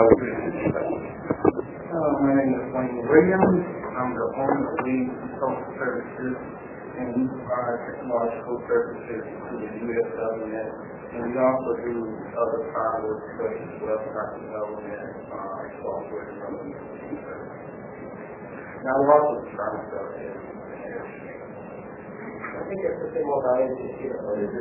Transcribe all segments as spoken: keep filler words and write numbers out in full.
How would you describe? Uh, my name is Wayne Williams. I'm the owner of Lead Consulting Services, and we provide technological services to the U S government, and we also do other private such as website development, uh, software development, and services. Now we're also trying to sell it. I think it's the thing more valuable here.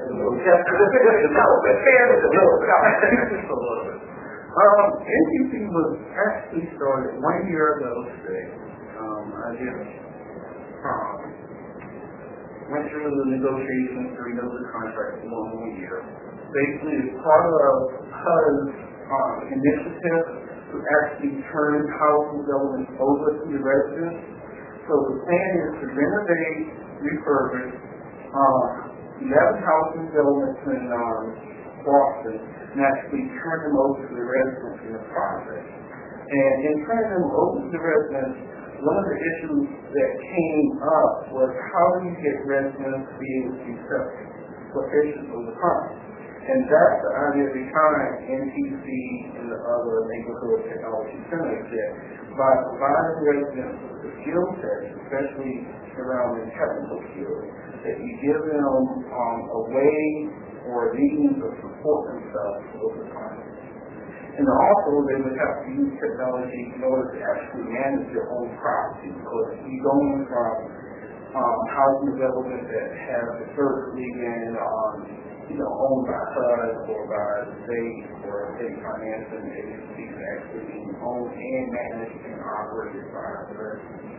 Um, N T C was actually started one year ago today. Um, I just um, went through the negotiations to renew the contract for one more year. Basically, it's part of H U D's um, initiative to actually turn housing developments over to the residents. So the plan is to renovate, refurbish um, eleven housing developments in um, Boston and actually turn them over to the residents in the process. And in turning them over to the residents, one of the issues that came up was how do you get residents to be able to be self-sufficient over time? And that's the idea behind N T C and the other neighborhood technology centers, that by providing residents with the skill sets, especially around the technical skills, that you give them um, a way or a means of support themselves over time. And also, they would have to use technology in order to actually manage their own property, because you're going from um, housing development that has historically been um, you know, owned by H U D or by the state or state financing agencies, actually being owned and managed and operated by the residents.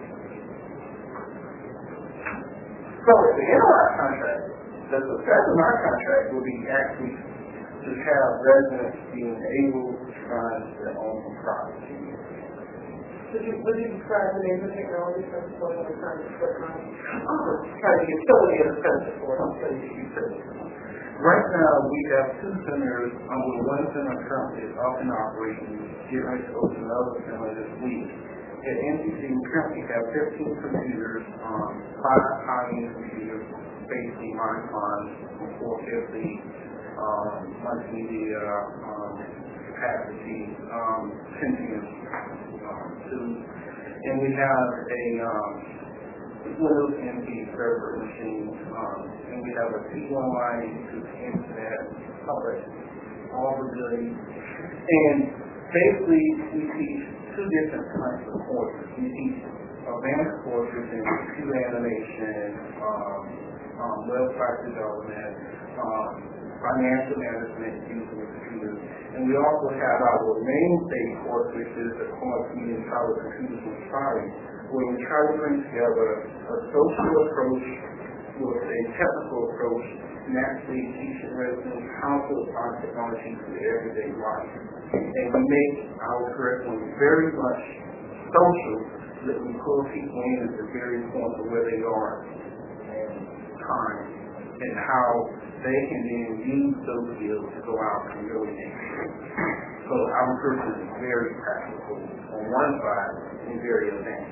So at the end of our contract, the success of our contract will be actually to have residents being able to find their own property. Would you, would you describe the name of the technology that's going on trying to put on? Trying to utility as a center for utility. Right now, we have two centers. Um, one center currently is up and operating. Getting ready to open another center this week. At N T C, we currently have fifteen computers, um, five high-end computers, basically Minecraft, four fifty, um, multimedia, um, capacity, um, Pentium, um, two, and we have a um, Windows N T server machine, um, and we have a T one line to the internet, public, all the buildings, and basically we teach two different types of courses. We teach advanced courses in computer animation, um, um, website development, um, financial management using computers, and we also have our mainstay course, which is the course we entitle Computers with Science, where we try to bring together a social approach with a technical approach and actually teaching residents how to apply technology to everyday life. And we make our curriculum very much social, so that we pull people in at the very point of where they are in time and how they can then use those skills to go out and really make it. So our curriculum is very practical on one side and very advanced.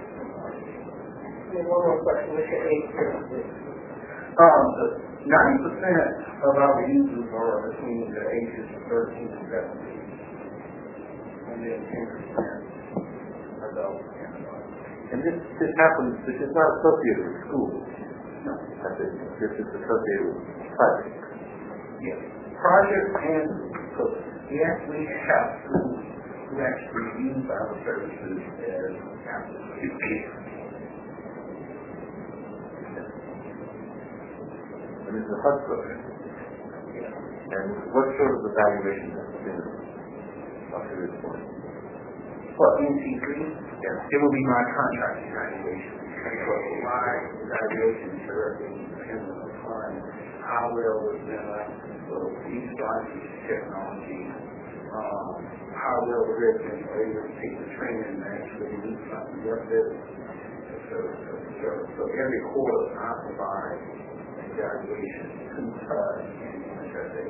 And one more question, what's your age difference? Um, ninety percent of our users are between the ages of thirteen and seventeen. And then ten percent adults and adults. And this, this happens, this is not associated with schools. No. This is associated with projects. Yes. Projects and so we actually have schools who actually use our services as applications. And this is a H U D program. And what sort of evaluation has been up to this point? For N T C, Yes. it will be my contract evaluation. But my evaluation directly depends upon how well was done, so each license technology, um, how well the residents are able to take the training and actually do something with it. So, so, so every quarter I provide evaluation to us and N S A.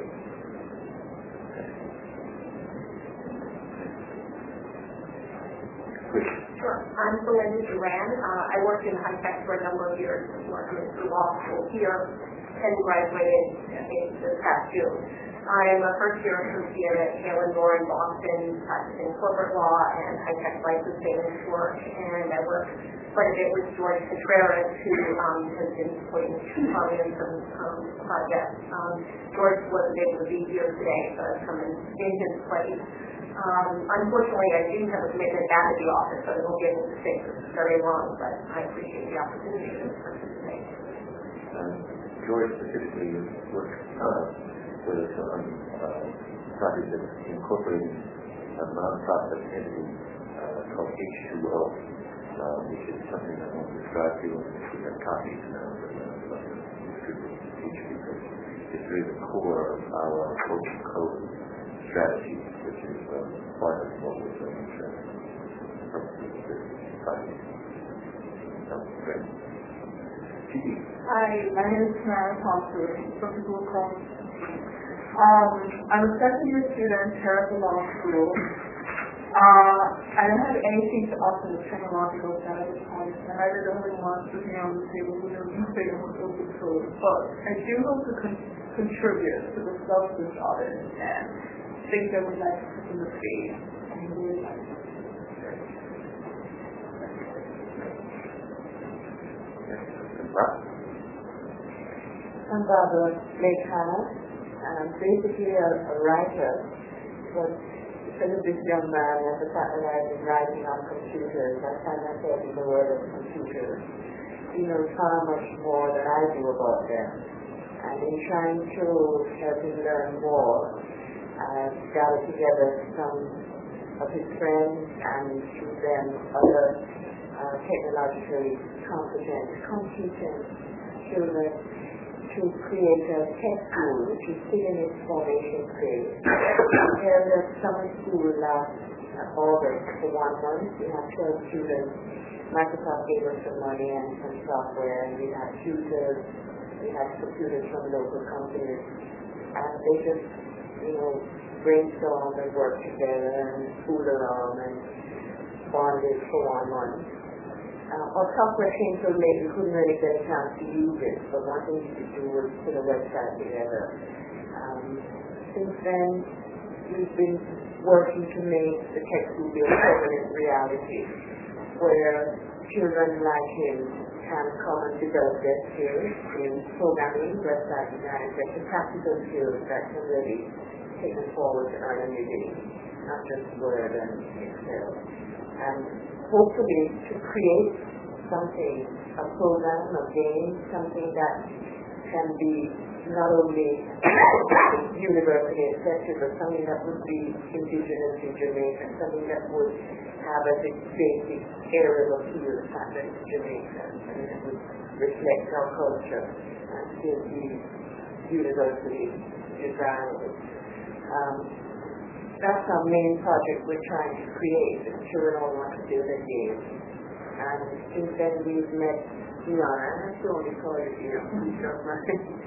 Sure. I'm Belinda Duran. Uh, I worked in high tech for a number of years. Worked in the law school here and graduated in this past June. I'm a first-year associate at Hale and Moore in Boston, practicing corporate law and high-tech licensing work, and I work quite a bit with George Contreras, who um, has been supporting Tommy in some um, projects. Um, George wasn't able to be here today, so I've come in, in his place. Um, unfortunately, I do have a commitment back at the office, so I won't be able to stay for very long, but I appreciate the opportunity to participate. Um, George specifically worked uh, with us on uh, project that's incorporating a non-profit entity uh, called H two O, uh, which is something I won't describe to you, and we have copies now that I'd love to distribute to each because it's really the core of our open code strategy, which is uh, part of what we're doing for purposes of this project. So, great. Hi, my name is Tamara Thompson from School College. Um, I'm a second year student here at the law school. Uh, I don't have anything to offer the technological side of the point, and I really only want to be on the table with a research with open source, but I do hope to con- contribute to the substance of it and things that we'd like to put in the space. And really like to I'm Barbara Blake Hannah, and I'm basically a, a writer, but because of this young man and the fact that I've been writing on computers, I find myself in the world of computers. He knows far much more than I do about them. And in trying to help him learn more, I've gathered together some of his friends and through them other uh, technologically competent, competent children to create a tech school, which is still in its formation phase. We held a summer school last uh, August for one month. We had twelve students. Microsoft gave us some money and some software, and we had tutors. We had computers from local companies. And they just, you know, brainstormed and worked together and fooled around and bonded for one month. Uh, our software came so late we couldn't really get a chance to use it, but one thing we could do was put a website together. Um, since then, we've been working to make the tech school be a permanent reality, where children like him can come and develop their skills in programming, website design, get the practical skills that can really take them forward to earn a living, not just Word and Excel. And hopefully to create something, a program, a game, something that can be not only universally accepted, but something that would be indigenous in Jamaica, something that would have as its basic area of appeal standard in Jamaica, and it would reflect our culture and still be universally desirable. Um, That's our main project we're trying to create. The children all want to build a game. And since then we've met Diana, I have to only call her Diana,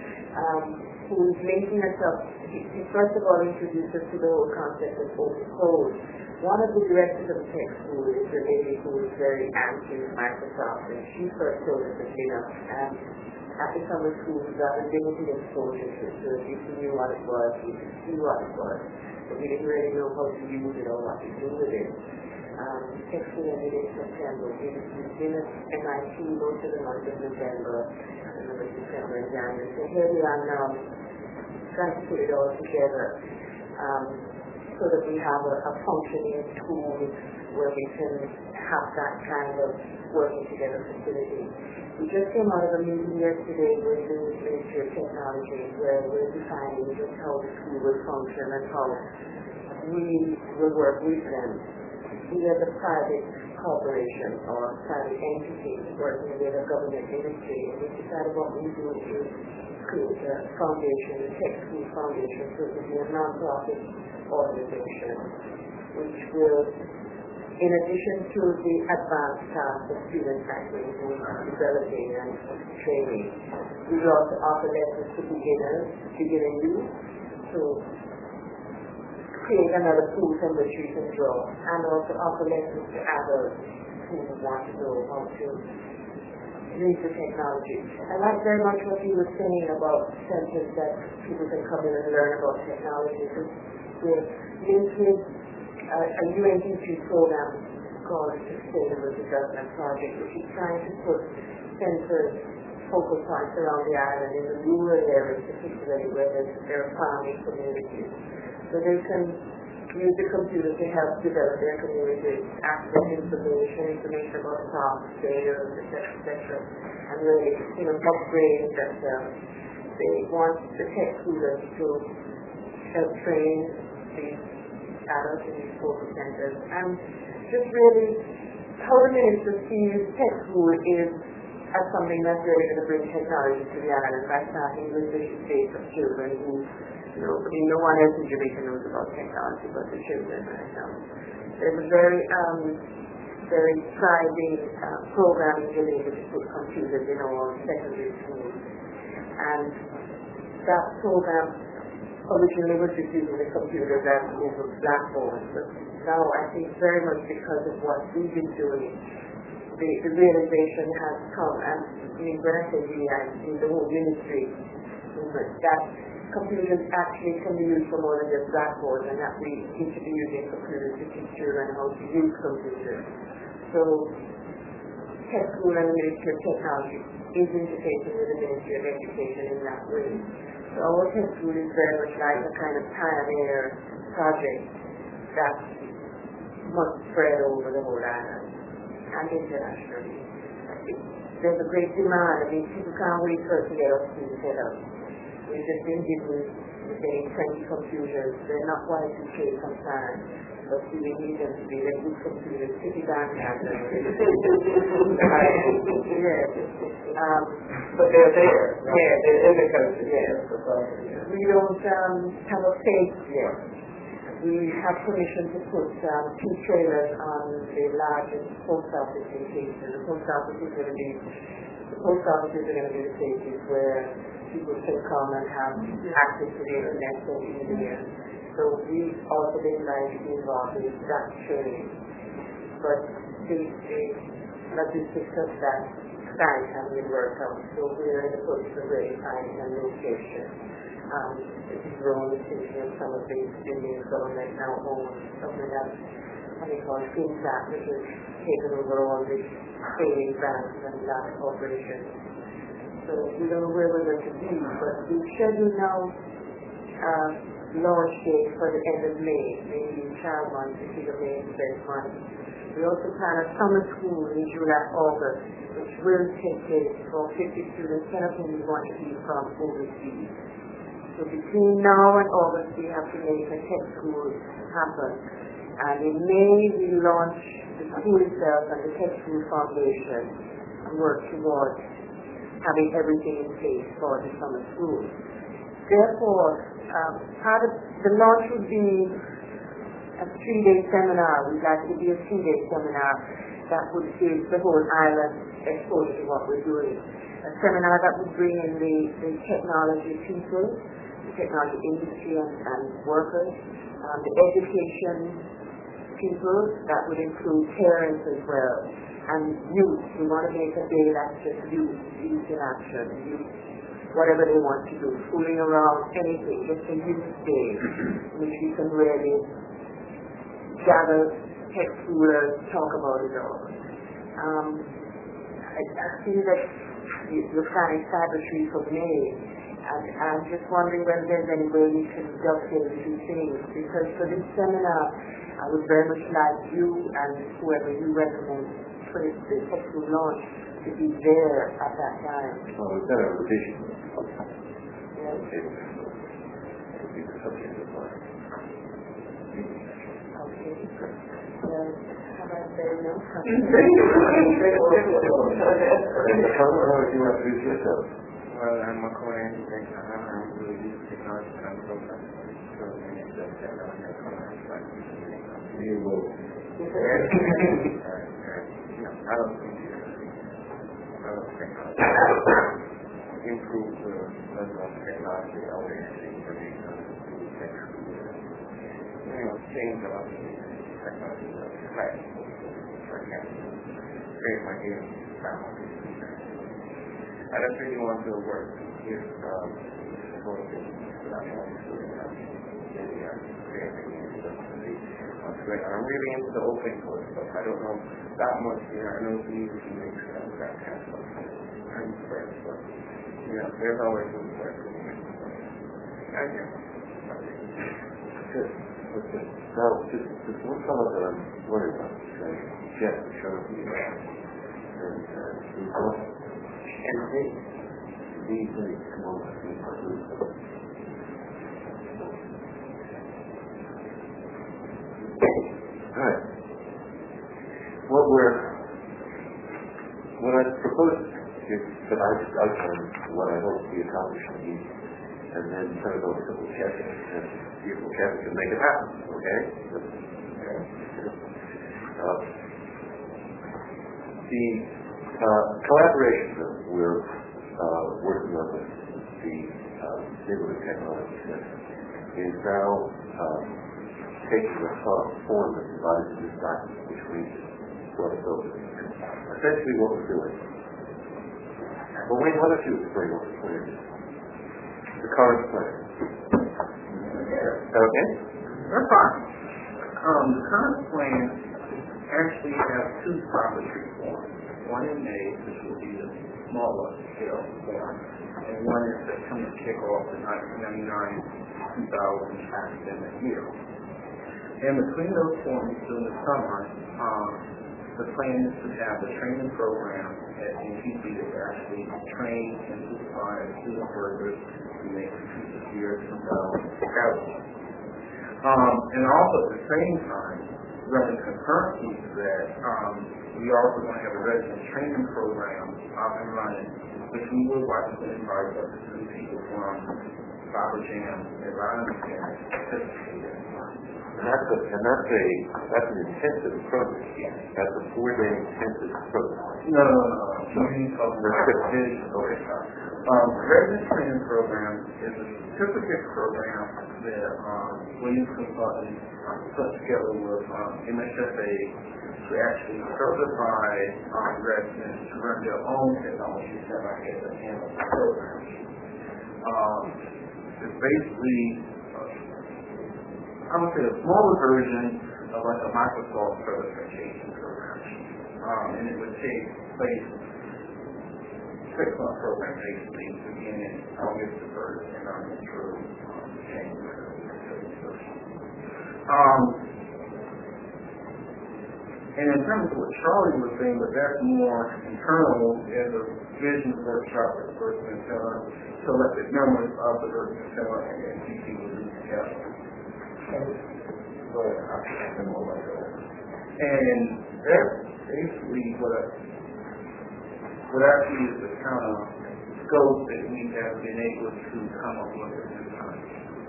um, who's linking us up. He, he first of all introduced us to the whole concept of open code. One of the directors of the tech school is a lady who is very anti-Microsoft, and she first told us that, you know, and at the summer school we got a limited exposure to it, so if you knew what it was, you could see what it was. But we didn't really know how to use it or what to do with it. Um, tech school ended in September. We, we've been at M I T most of the month of November, and then December and January. So here we are now trying to put it all together um, so that we have a, a functioning tool where we can have that kind of working together facility. We just came out of a meeting yesterday with the Ministry of Technology where we're defining just how the school will function and how we will work with them. We are the private corporation or private entity working with a government ministry, and we decided what we do is create a foundation, a tech school foundation, so it will be a non-profit organization which will, in addition to the advanced task of student training and developing and training, we will also offer lessons to beginners, beginner youth, to create another pool from which we can draw, and also offer lessons to adults who want to know how to use the technology. I like very much what you were saying about centers that people can come in and learn about technology. So we're linked with a, a U N D P program called Sustainable Development Project, which is trying to put centers, focal points around the island in the rural areas, particularly where there are farming communities. So they can use the computer to help develop their community, access information, information about crops, sales, et cetera, et cetera, and really, you know, upgrade themselves. They want the tech students to help train these adults in these focus centers. And just really, how the minister sees tech school is as something that's really going to bring technology to the island by starting with the state of children who, you know, I mean, no one else in Jamaica knows about technology but the children right now. There's a very, um, very thriving uh, program in Jamaica to put computers in all secondary schools. And that program originally was just using the computers as over blackboards, but now I think very much because of what we've been doing, the, the realization has come, and I mean, when I say we, I mean the whole ministry, that computers actually can be used for more than just blackboards, and that we need to be using computers to teach children how to use computers. So, Tech School and the Ministry of Technology is interfacing with the Ministry of Education in that way. So our Tech School is very much like a kind of pioneer project that must spread over the whole island and internationally. There's a great demand. I mean, people can't wait for us to get us to set up. We've just been given, we're getting twenty computers. They're not Y two K concerned, but we need them to be like good computers, city bank handlers. Yes. Um, but they're there. Yeah, they're in the country. Yes. We don't um, have a face yet. We have permission to put um, two trailers on the largest post office in Kingston. The post office is going to be, the post offices are going to be the places where people can come and have access to the internet so easier. So we also been like to be involved in that training. But the, the logistics of that site haven't been worked out. So we're in the process of really finding a location. Um, this is wrong decision of some of the Indian government now owns something that something called FinSat, which has taken over all the savings banks and that operations. So we don't know where we're going to be, but we've scheduled now uh, launch date for the end of May, maybe child month, which is a May first month. We also plan a summer school in July, August, which will take place for fifty students, ten of whom we want to be from overseas. So between now and August, we have to make a tech school happen. And in May, we launch the school itself and the Tech School Foundation and work towards having everything in place for the summer school. Therefore, um, part of the launch would be a three-day seminar. We'd like it to be a three-day seminar that would give the whole island exposure to what we're doing. A seminar that would bring in the, the technology people, technology industry and, and workers, um, the education people, that would include parents as well, and youth. We want to make a day that's just youth, youth in action, youth, whatever they want to do, fooling around, anything, just a youth day, in which we can really gather tech schoolers, talk about it all. Um, I, I see that you're planning Cyber Tree for May. And I'm just wondering whether there's any way we can dovetail the two things, because for this seminar, I would very much like you and whoever you recommend for the tech school launch to be there at that time. Well, we've got a revision. Yes. It would be the subject of our meeting. Okay. Well, how about there no comment? How would you introduce yourself? Well, I'm a Korean technology. I'm really technology consultant. So many of the technology consultants. You will. I don't think I don't think improve the level of technology awareness in Jamaica through tech school. You know, change a lot of technology class. For example, create my game family. I just really want to work with um, that I'm really into the open source stuff. I don't know that much, you know, I know the music and mix and that kind of stuff. I'm first, but, you know, there's always some work for me. Thank you. Good. Okay. Now, just, just one comment that I'm wondering about. Uh, Jeff showed me that. And, uh, he thought, and they, these things come over to me. Alright. What we're, what I propose is that I outline what I hope to be accomplished in these, and then turn it over to the Kevin, and see if Kevin can make it happen, okay? Uh, the uh, collaboration that we're uh, working on with the uh, Neighborhood Technology Center is now um, taking the form that divides this document, which we brought it over. Essentially what we're doing. Well, Wayne, why don't you explain what the plan is? The current plan. Okay? That's fine. Um, the current plan actually has two property forms. One in May, which will be the smaller scale form, and one in September kickoff the nineteen ninety-nine to two thousand academic year. And between those forms during the summer, um, the plan is to have a training program at N T C that actually train and supervise student workers to make computer year two thousand academy. Um, and also at the same time, running concurrently to that, um, we also going to have a resident training program up and running, which we will watch and invite up to two people from Baba Jam and Ryan Jam to participate in. And that's a, and that's a, that's an intensive program. Yeah. That's a four-day intensive program. No, no, no. So you talk about this. Okay. Um, the resident training program is a certificate program that um, Williams Consulting um, put together with um, M S F A to actually certify um, residents to run their own technology center as a handle program. Um, it's basically I would say a smaller version of like a Microsoft certification program. Um, and it would take place six-month program basically beginning August the first and running through um, January thirty-first. Um, and in terms of what Charlie was saying, but that's more internal as a vision workshop with the Berkman Center, selected members of the Berkman Center and N T C will do together. And that's basically what what actually is the kind of scope that we have been able to come up with at this time.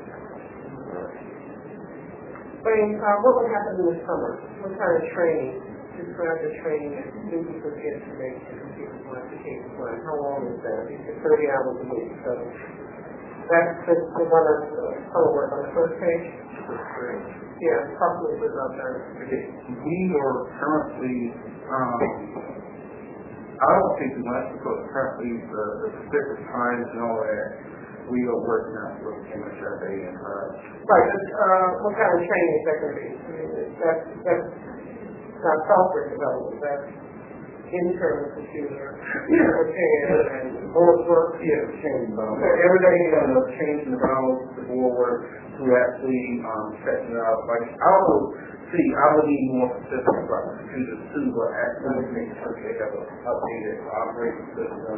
Wayne, uh, what will happen in the summer? What kind of training? Describe the training that new people get information and people want to take one. How long is that? It's thirty hours a week. So that's the, the one on the summer work on the first page? Yeah, probably about that. We are currently, um, I don't think too much because currently the, the specific times and all that, we are working out with M S F A and her. Right, uh, what kind of training is that going to be? I mean, that's, that's not software development, that's internal computer, yeah, repair, and board work. Yeah, changing about everything, uh, changing around the board work to actually um, setting it up. Like, I will see, I will need more specific about the computers too, but actually make sure they have an updated operating system.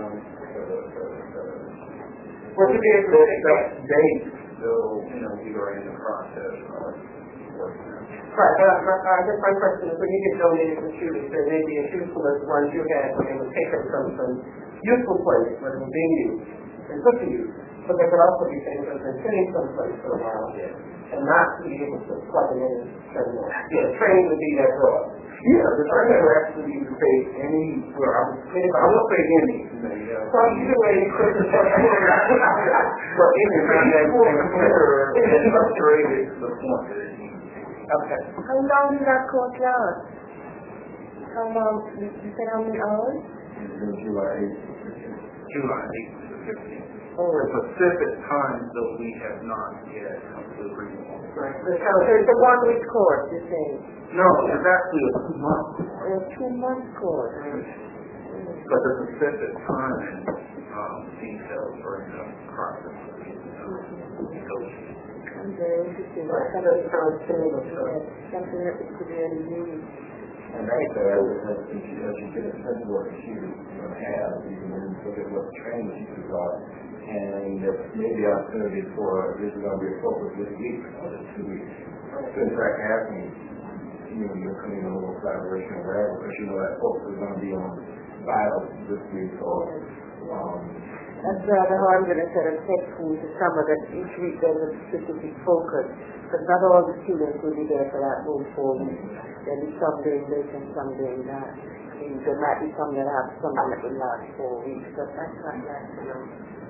What to be able to take that date, so, you know, we are in the process of working on it. Right, but uh, I guess my question is, when you get donated computers, there may be as useful as ones you had when they were taken from some useful place where they were being used and put to use. But there could also be things that have been sitting someplace for a while and not be able to plug them in and turn them on. Yeah, training would be that broad. Yeah, the training will actually say any, well, I would say, I will say any. So either way, you could just have but anything that is considered and upgraded to the point that it needs. Okay. How long did that course last? How long? You said how many hours? Until July eighth. July eighth to the fifteenth. Oh, The specific times that we have not yet come to agreement on. right. So it's a one-week course, you're saying? No, it's actually a two-month. A two-month course. But the specific time and um, details are in the process of being negotiated. I'm very interested. That kind of sounds similar to something that could really use. And that's uh, as you as you get a sense of what you have, you can look at what training you got, and there's maybe opportunity for this is going to be a focus this week or this two weeks. So in fact, asking you know you're coming in a little collaboration or whatever, because you know that focus is going to be on bios this week or. Um, That's rather hard when I said I'm textful to summer that each week there's a specific focus. But not all the students will be there for that whole four weeks. There'll be some doing this and some doing that. And there might be some that have some that will last four weeks, but that's not that, you know.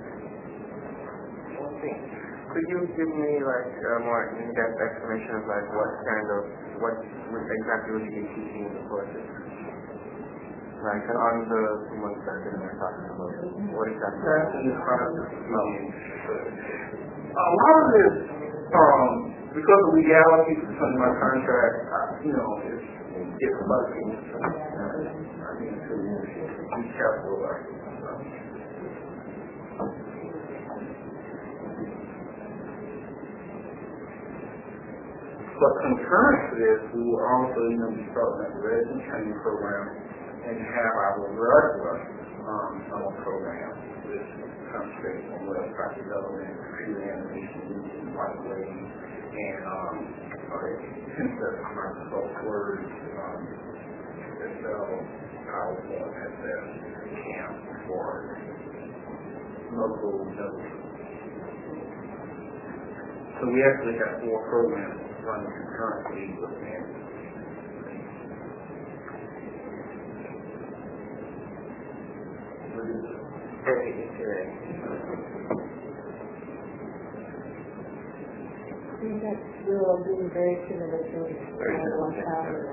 Okay. Could you give me like a more in-depth explanation of like what kind of, what, what exactly would you be teaching in the courses? Like on the two months that we're talking about, what exactly? That's in the process of being. A lot of this, um, because of legality from my contract, I, you know, it's it's murky. I need to be careful about it. But concurrent to this, we will also, you know, be starting a resident training program and have our regular um, summer program, which concentrates on website development, computer animation, microwave, and um, concept of Microsoft Word, um, Excel, PowerPoint, S S, Camp for local development. So we actually have four programs running concurrently with them. Very interesting. I think that we're all doing very similar things. Very similar things.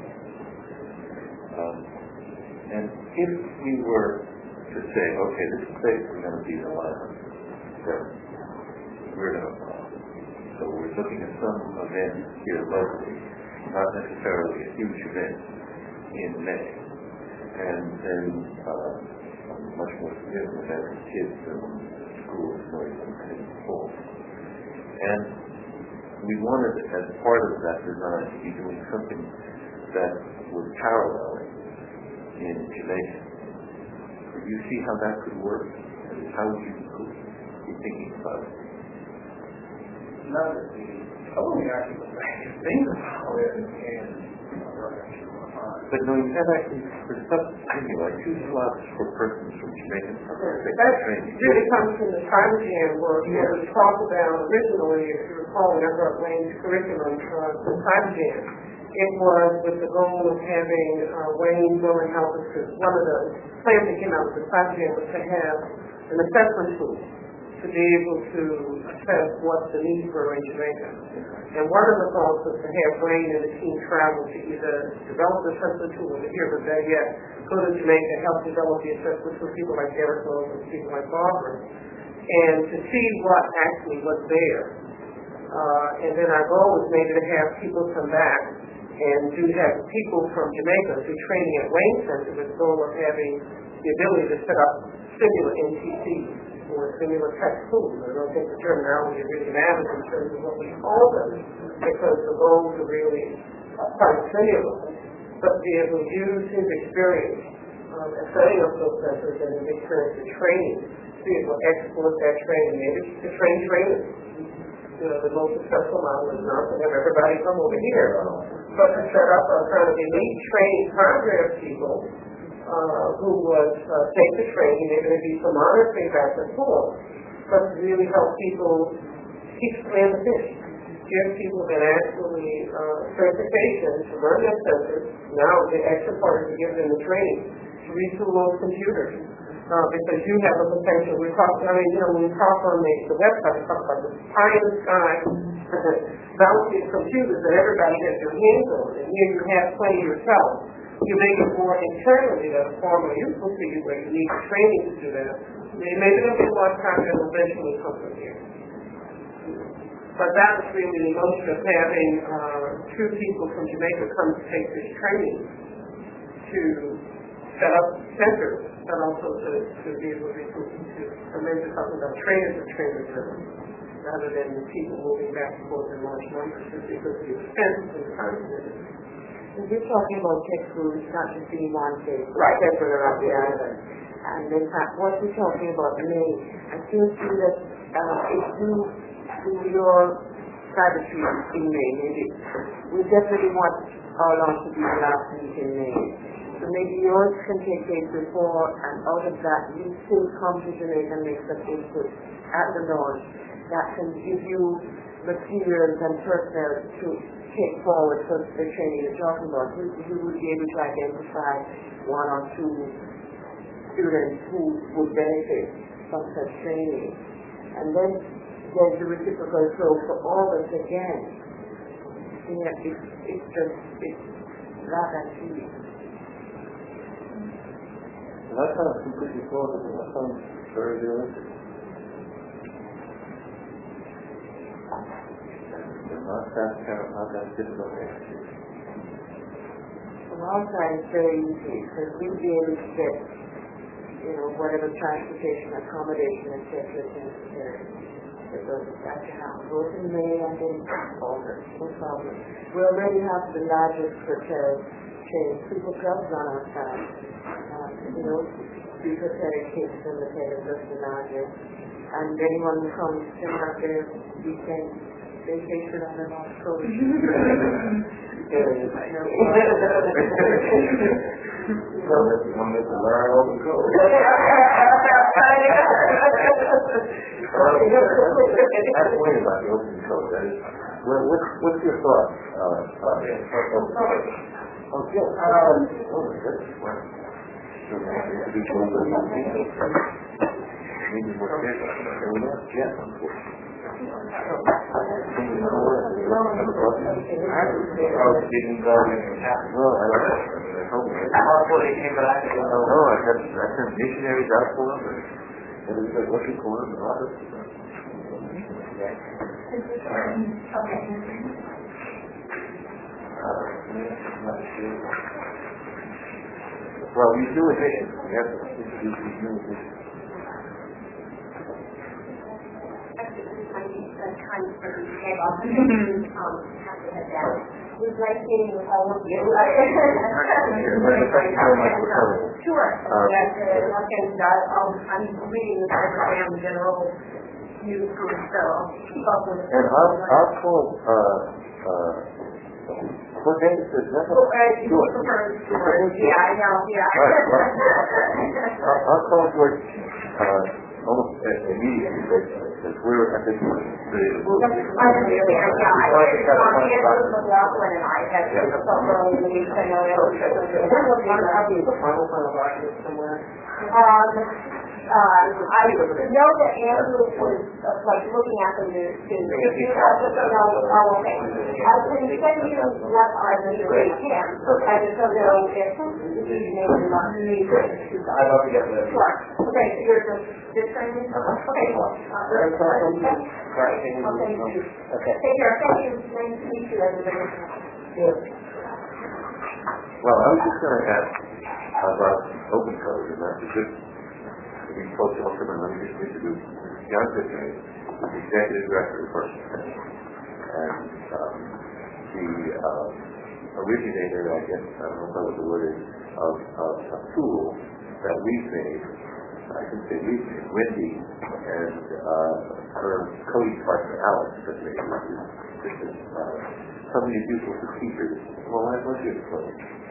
Um, and if we were to say, okay, this is basically going to be the last step, we're going to, uh, so we're looking at some event here locally, not necessarily a huge event in May, and then uh, much more significant event for kids in schools going in the fall. And we wanted, as part of that design, to be doing something that was parallel in Jamaica. Could you see how that could work? And how would you be thinking about it? Now that the only actually things about it and but no, you have actually, for some, anyway, two slots for persons from Jamaica. That really comes from the Cyber Jam work that was talked about originally, if you recall, when I wrote Wayne's curriculum for the Cyber Jam. It was with the goal of having uh, Wayne go and help us, because one of the plans that came out with the Cyber Jam was to have an assessment tool to be able to assess what the needs were in Jamaica. And one of the thoughts was to have Wayne and the team travel to either develop the assessment tool over here, but better yet, go to Jamaica and help develop the assessment for people like Derek Rose and people like Barbara, and to see what actually was there. Uh, and then our goal was maybe to have people come back and do have people from Jamaica do training at Wayne Center with the goal of having the ability to set up similar N T Cs or similar tech schools. I don't think the terminology really matters in terms of what we call them, because the goals are really quite similar. But be able to use his experience um, in setting up those centers and his experience in training, to be able to export that training, maybe to train trainers. You know, the most successful model is not to have everybody come over here, but to set up a kind of elite training cadre of people uh, who would uh, take the training. Maybe there'd be some monitoring back and forth, but to really help people teach plan the fish. Give people that actually uh, certification to run their centers. Now the extra part is to give them the training to retool those computers. Uh, because you have a potential, we talk, I mean, you know, when we talk on the, the website, we talk about the pie in the sky, balancing computers that everybody has their hands on, and here you have plenty yourself. You make it more internally that's far more useful to you, where you need training to do that, Maybe there'll be one time that will eventually come here. But that was really the notion of having uh, two people from Jamaica come to take this training to set up centers, but also to, to be able to recruit to. And maybe something about trainers and trainers driven, rather than people moving back and forth in large numbers just because of the expense and the time commitment. If you're talking about tech schools, it's not just any one thing, right? Separate around the island. And in fact, what we're talking about May, I still see that uh, if you do your private treatment in May, maybe we definitely want our launch to be the last week in May. So maybe yours can take place before, and out of that, you still come to Jamaica and make some input at the launch that can give you materials and personnel to take forward for the training you're talking about. You, you would be able to identify one or two students who would benefit from such training. And then there's the reciprocal flow for all of us again. You know, it's, it's just, it's that and see. That sounds completely plausible. That sounds very realistic. Not that, not that difficult to answer. From our side, it's very easy because we'll be able to get, you know, whatever transportation, accommodation, et cetera is necessary. Because that can happen both in May and in August. No problem. We already have the largest hotel chain, super clubs on our side. Um, you know, three hotel kids and the hotel is just the largest. And anyone who comes to have their weekend vacation on the North Coast. Well, that's one that's a learn open code. That's way about the open code. That is, well, what's, what's your thought? Uh, uh, oh, yeah. Um, oh, my goodness. Wow. So, introduce one of the maybe more careful. There we go. Yeah, unfortunately. I was didn't go in the town. No, I don't know. I hope it. Also, they came back and No, I had, I sent missionaries out for them, and it was like looking for them in office. Well, we do additions. We have to introduce these new additions. Kind for the head office, um, have to head down. It was nice meeting with all of you. Thank you very much for coming. Sure. Yes, uh, and uh, um, I'm reading the program general news group, so I'll keep up with it. And I'll, I'll call, uh, uh, what name is this? Oh, uh, George. George. Yeah, I know, yeah. Right, right. I'll, I'll call George, uh, almost immediately, because we're at this point. I really, yeah, I did, um, Andrew McLaughlin and I had some early in the week, I know that was the final final document somewhere. Um, uh, I know that Andrew was, uh, like, looking at them to, to, to, no, oh, okay. I can send you what are the three camps, I just don't know if these names are not me. I'd love to get this. Sure. Okay, so you're just, just training? Okay. Very sorry. Right. Okay. Okay. Take care. Thank you. Nice to meet you, everybody. Well, I was just going to ask about open code, and that's a good, we spoke to him, and let me just introduce John Tiffany, the executive director of First Defense, and um, the uh, originator, I guess, I don't know what the word is, of, of a tool that we've made. I can say we've made, Wendy and uh, her Cody partner, Alex, that made this is uh, some of these useful procedures. Well, why don't you explain?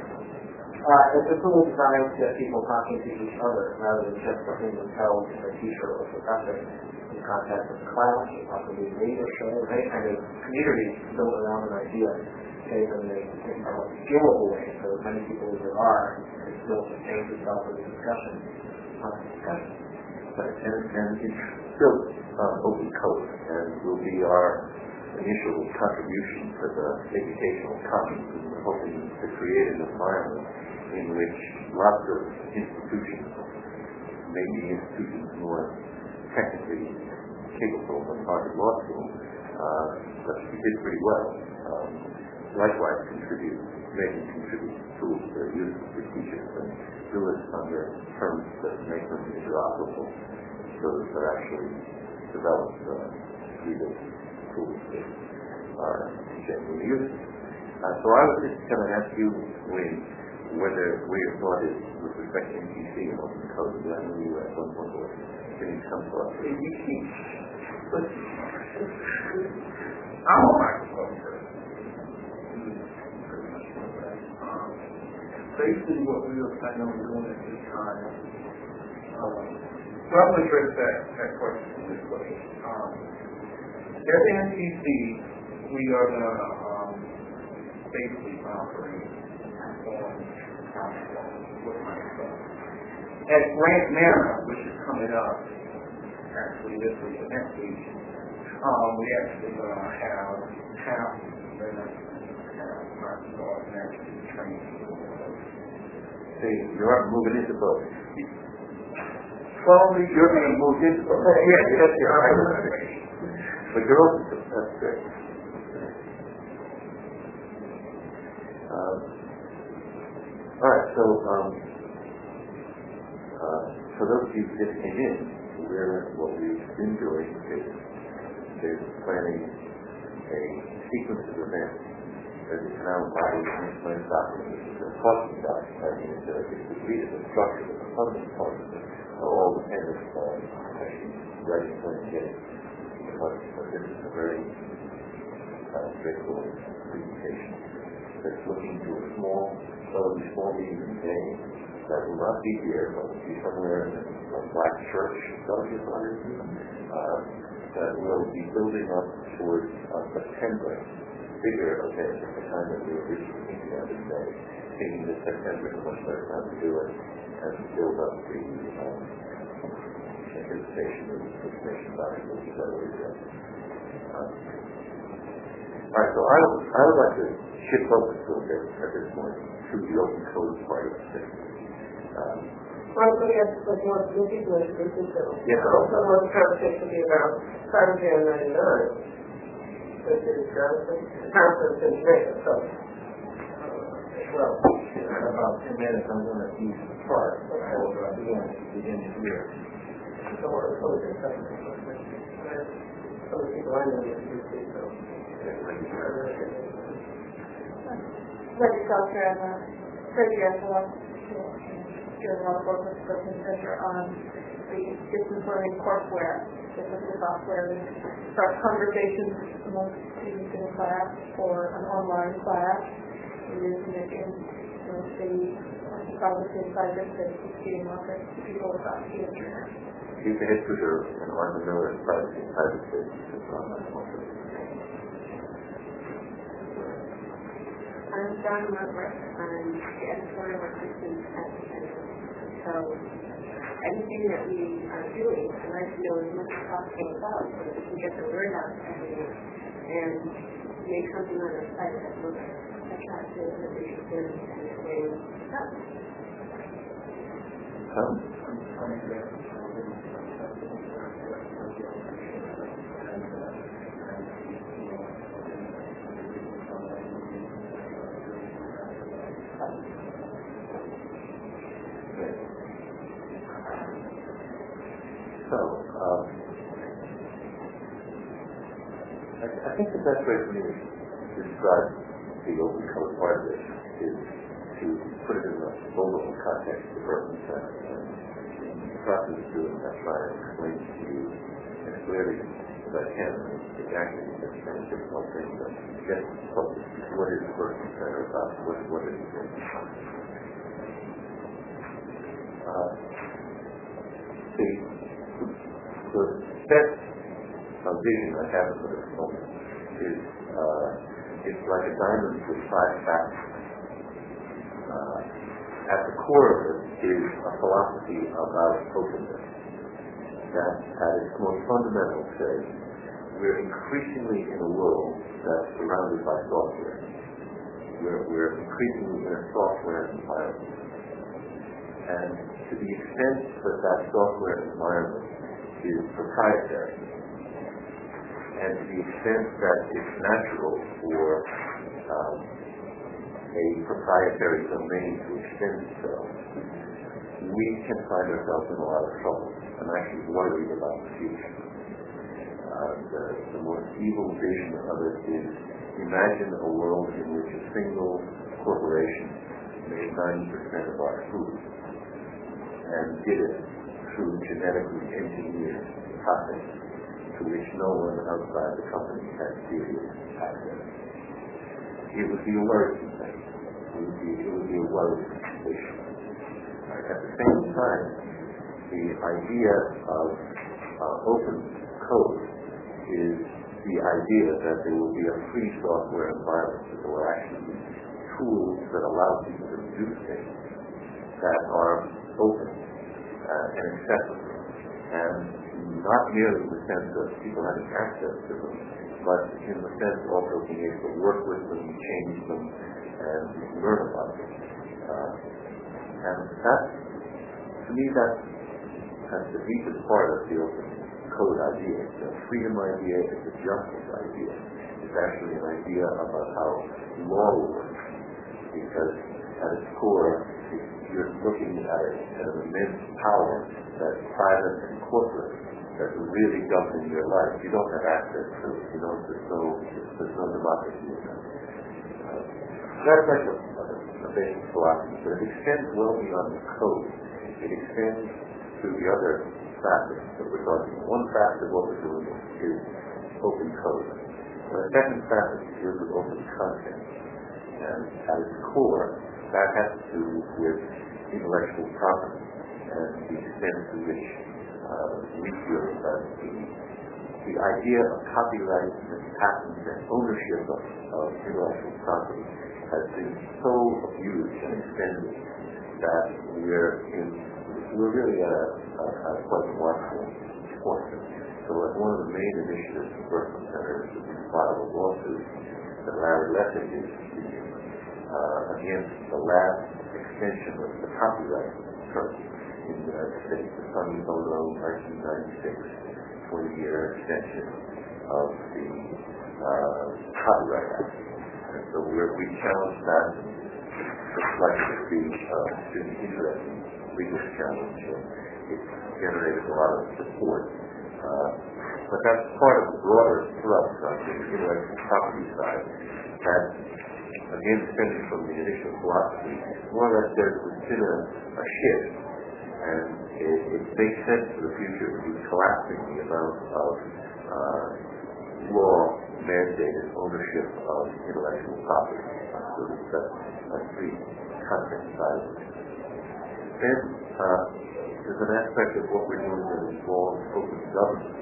Uh, it's a tool designed to get people talking to each other rather than just putting themselves in a teacher or professor in contact with the class, or possibly a leader, show any kind of community built around an idea. Okay, then they in a scalable way, so as many people as there are, it still sustains itself as a discussion. Uh, discussion. Right. And, and it's still uh, open code, and will be our initial contribution to the educational commons. And we're hoping to create an environment in which lots of institutions making institutions more technically capable than Harvard Law School, uh, but she did pretty well. Um, likewise, contribute, making contribute tools that are useful for teachers and do it under terms that make them interoperable, so that they're actually developed uh, suite of tools that are genuinely useful. Uh, so I was just going to ask you, Wayne, whether where your thought is with respect to N T C and open code. I know you at one point were getting some thought. N T C. I'm a microphone person. Um, basically, what we were planning on doing at this time, um, so I'm going to address that, that question this way. Um, at the N T C, we are going to um, basically operate on with Microsoft. At Grant Manor, which is coming up, actually this week or next week, um, we actually going to have half the Microsoft and actually train people. See, you're moving into both. Slowly, You're going to move into both. Yes, yes, yes. But you're open to that's good. Um, all right, so um, uh, for those of you who just came in, we're, what we've been doing is, is planning a sequence of events that is now embodied in this plan document. This is a talking document. I mean, it's, a, it's the read the structure, the component part of it, all dependent on actually writing plan and getting. But, but this is a very uh, straightforward presentation that's looking to a small, relatively small meeting in May that will not be here, but will be somewhere in a black church, Belgium, uh, that will be building up towards uh, September, bigger event at the time that we were originally thinking of in May, thinking that September is a much better time to do it and to build up the um, anticipation of information about it, which is already done. Uh, all right, so I would, I would like to shift focus a little bit at this point to the open code part of it. Um, Well, let me ask what more specific was this is so. Yes, sir. Someone's conversation be about Saturday and ninety-nine. This is Johnson, conference in Jamaica, so. Well, in about ten minutes, I'm going to use the part, but I will uh, begin, begin here. So what are some of the some of the people I know that do this, so. Legislature and the Treasury as well. Doing a lot of work with the Treasurer on the distance learning courseware, different software, and start conversations amongst students in a class or an online class. And using it in you know, the problems inside this that is getting off it to people about the internet. You can hit Twitter and Arthur Miller and privacy and private space. I'm John Mudworth. I'm the editorial assistant at the Center. So anything that we are doing, I'd like to know as much as possible about so that we can get the word out to everyone and make something on our site that looks attractive and interesting and that way stuff. So, um, I, I think the best way for me to describe the open code part of this is to put it in the global context of the person center. And the process of doing that, try to explain to you as clearly as I can, exactly this kind of difficult thing, but get focused. What is the person center about? What, what is it? Uh, the The best uh, vision I have for this moment is uh, it's like a diamond with five facets. Uh, at the core of it is a philosophy about openness that at its most fundamental says we're increasingly in a world that's surrounded by software. We're, we're increasingly in a software environment. And to the extent that that software environment is proprietary, and to the extent that it's natural for um, a proprietary domain to extend itself, we can find ourselves in a lot of trouble. I'm actually worried about the future. Uh, the, the most evil vision of it is, imagine a world in which a single corporation made ninety percent of our food and did it through genetically engineered process to which no one outside the company had serious access. It would be a worrisome thing. It would be, it would be a worrisome situation. At the same time, the idea of uh, open code is the idea that there will be a free software environment that will actually be tools that allow people to do things that are open uh, and accessible, and not merely in the sense of people having access to them, but in the sense of also being able to work with them, change them, and learn about them. Uh, and that, to me, that, that's the deepest part of the open code idea. The freedom idea is the justice idea. It's actually an idea about how law works, because at its core, you're looking at, it, at an immense power that's private and corporate that really governs your life. You don't have access to it. You don't, there's no, there's no democracy in that. Uh, that's like a, a basic philosophy, but it extends well beyond the code. It extends to the other facets that we're talking about. One facet of what we're doing is open code. Well, the second facet deals with open content. And at its core, that has to do with intellectual property and the extent to which uh, we feel that the, the idea of copyright and patent and ownership of, of intellectual property has been so abused and extended that we're in we're really at a, a, a quite remarkable point. So as one of the main initiatives of the Berkman Center is that we filed a lawsuit that Larry Lessig is leading uh, against the last extension of the copyright term in the United States, the Sonny Bono nineteen ninety-six twenty-year extension of the uh, Copyright Act. And so we're, we challenge that. It's likely to be uh, an interesting legal challenge. It's generated a lot of support. Uh, but that's part of the broader thrust on the intellectual property side that, again, stemming from the initial philosophy, more or less there's been a, a shift, and it, it makes sense for the future to be collapsing the amount of uh, law-mandated ownership of intellectual property. So that's a free content side of it. Then uh, there's an aspect of what we're doing that involves open government,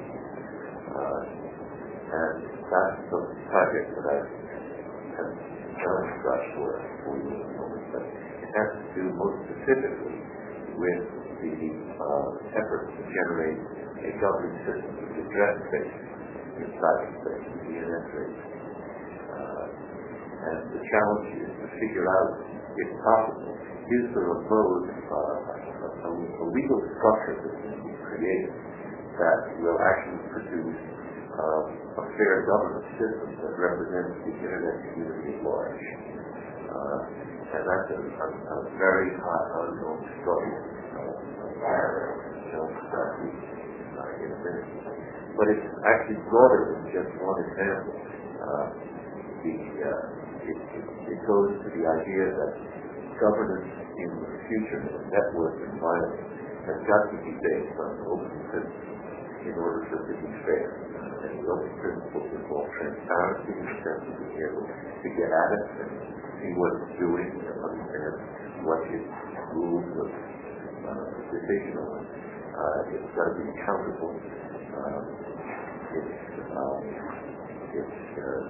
uh, and that's the project that I have challenged Josh for for you at the moment. But it has to do most specifically with the uh, effort to generate a governing system which is address-based in cyberspace, the D N S based. Uh, and the challenge is to figure out, if possible, is there a mode, uh, a, a legal structure that can be created that will actually produce uh, a fair governance system that represents the Internet community at large. Uh, and that's a, a, a very hot, ongoing struggle. Uh, you know, uh, in a minute. But it's actually broader than just one example. Uh, the, uh, it, it, it goes to the idea that governance in the future in a network environment has got to be based on open principles in order for it to be fair. And the open principles involve transparency in the sense of being able to get at it and see what it's doing and understand what its rules of uh, decision on. Uh, it's got to be accountable. Uh, it's um, it's uh,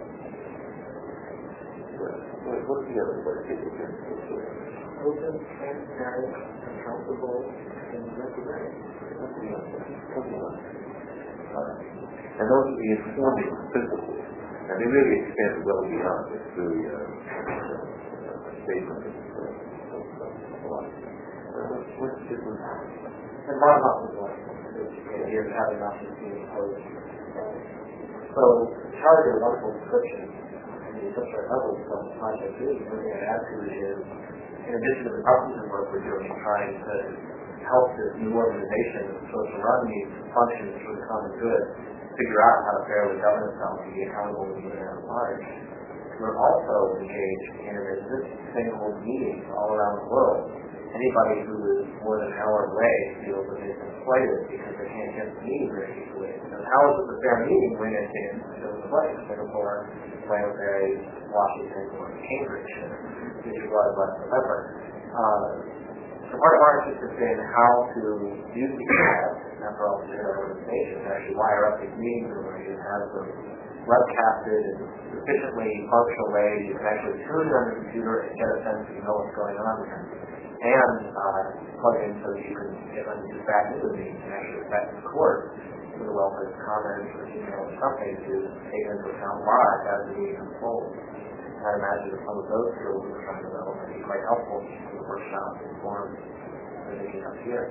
what, what's the other word? Open, transparent, accountable, and representative. Something like that. Something like that. Uh, and those are the informing principles. And they really extend well beyond this really uh, uh, statement of, uh, of, of philosophy. what's the difference? And bottom up is what here's having options being imposed. So charge is a wonderful description, and you touch our levels of project two. The only thing I'd add to it is, in addition to the Parkinson work we're doing, trying to help this new organization so to run these functions for the common good, figure out how to fairly govern itself and be accountable to the at large. We're also engaged in this thing called meetings all around the world. Anybody who is more than an hour away feels that they've been slighted because they can't get the meeting very easily. And how is it a fair meeting when it can fill in the blank? Singapore, Buenos Aires, Washington, or Cambridge, which is what less than ever. Uh, so part of our interest has been how to use the internet, after all, in our organization, to actually wire up these meetings in a way that has them webcasted in sufficiently functional ways. You can actually tune it on your computer and get a sense that you know what's going on there. And uh, plug in so that you can get just back into the meeting and actually back to court with a well-placed comment or email or something to take into account live as the meeting unfolds. I imagine that some of those skills we're trying to develop would be quite helpful for the workshop and forums that are making up here.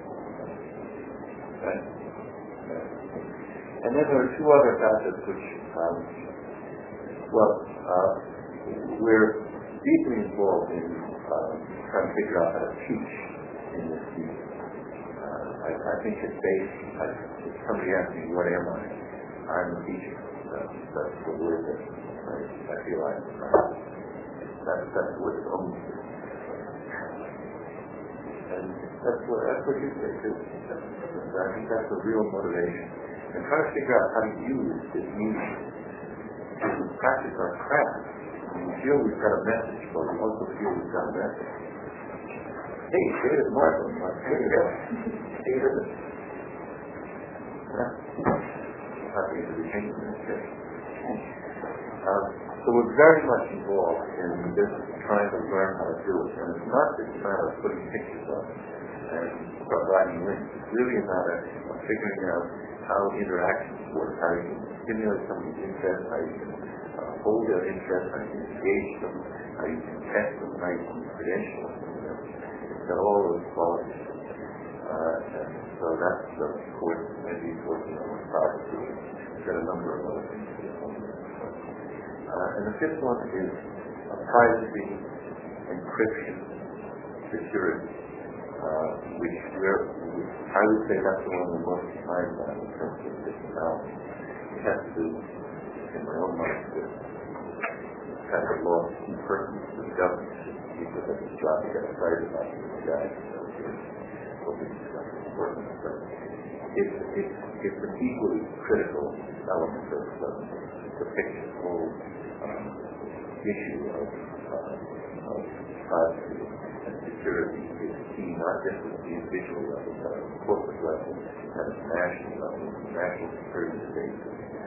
Right. And then there are two other facets which, um, well, uh, we're deeply involved in uh, trying to figure out how to teach in this field. Uh, I, I think it's based, I, if somebody asks me, what am I? I'm a teacher. That's, that's the word that I, I feel I am. That's, that's what it owns. And that's what, that's what you say too. I think that's the real motivation. And trying to figure out how to use this medium to practice our craft. We feel we've got a message, but we also feel we've got a message. Hey, David Martin, here you go. David. Happy to be changing this here. Um, so we're very much involved in this trying to learn how to do it. And it's not just a matter of putting pictures up and providing links. It's really a matter of figuring out how interactions work, how you can stimulate somebody's interest, how you can uh, hold their interest, how you can engage them, how you can test them, how you can credential them. You know. It's got all those qualities. Uh, and so that's the course that he's working on with privacy. It's got a number of other things. Uh, and the fifth one is uh, privacy, encryption, security, uh, which we're, I would say that's the one we're most behind on in terms of this balance. It has to do, in my own mind, with kind of lost key persons to the government. People have this job to get excited about these guys. What we discuss is important. But it's, it's, it's an equally critical element of the, the picture, the whole um, issue of, uh, of privacy and security is key, not just at the individual level, but at the corporate level, at the national level, national security states.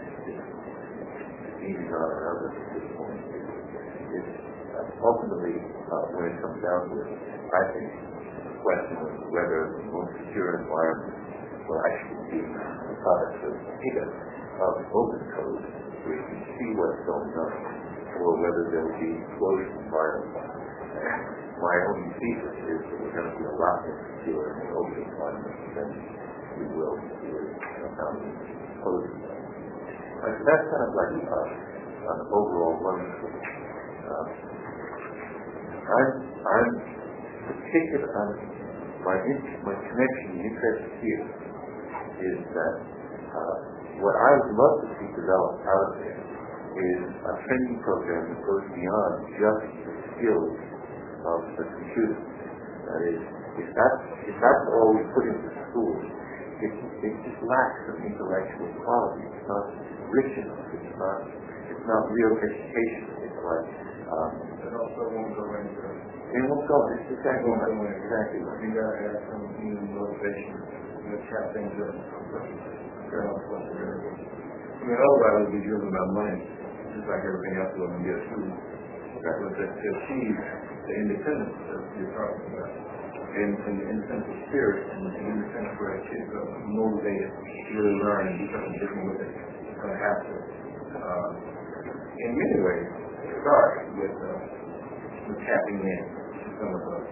It's easy on our others at this point. It's, it's uh, ultimately, uh, when it comes down to it, I think the question of whether the most secure environment will actually be the product of data of open code, where you can see what's going on, or whether there will be closed environment. And my only thesis is that we're going to be a lot more secure in an open environment than we will with um, closed environment. Right, so that's kind of like uh, an overall learning. Uh, I'm, I'm particular, um, my, in- my connection, the interest here is that uh, what I would love to see developed out of there is a training program that goes beyond just the skills of the computer. That is, if that's, if that's all we put into schools, it, it just lacks some intellectual quality. It's not rich enough. It's not, it's not real education. It's like, um, it also won't go into it won't go. It's exactly won't right. go in. Exactly right. You gotta have some human motivation to tap things up. Sure. I mean, otherwise it would be driven by money, just like everything else will get through. But to, to achieve the independence that you're talking about, and, and the independent spirit, and the independence where kids are motivated to really learn and do something different with it, it's going to have to, uh, in many ways, start with, uh, with tapping in to some of the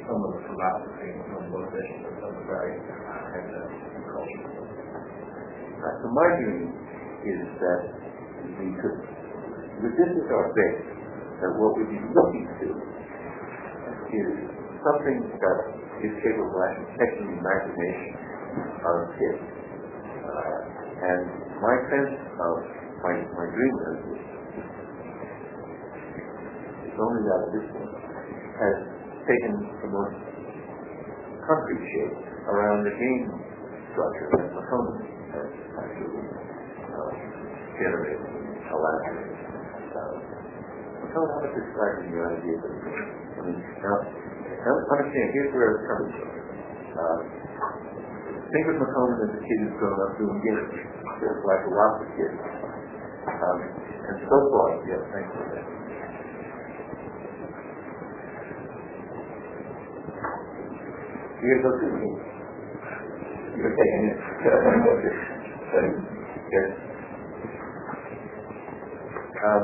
some of the philosophy and some of the motivation of some of the values and uh, culture. Uh, so my view is that we could, with this as our base, that what we'd be looking to is something that is capable of actually catching the imagination of kids. Uh, and my sense of my, my dream is it's only that this one has taken the most concrete shape around the game structure that McCombs has actually uh, generated and elaborated. Uh, McCombs, how much describing the idea of the game? I mean, now, now understand, here's where it's coming from. Uh, think of McCombs as a kid who's grown up doing games, just like a lot of kids. Um, and so far, yes, thanks for that. Here's what you mean. You're taking it. Yes. Um,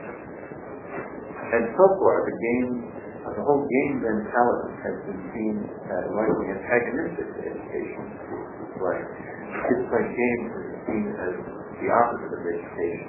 and so far, the game, uh, the whole game mentality has been seen as likely antagonistic to education. Right? Kids play games is seen as the opposite of education.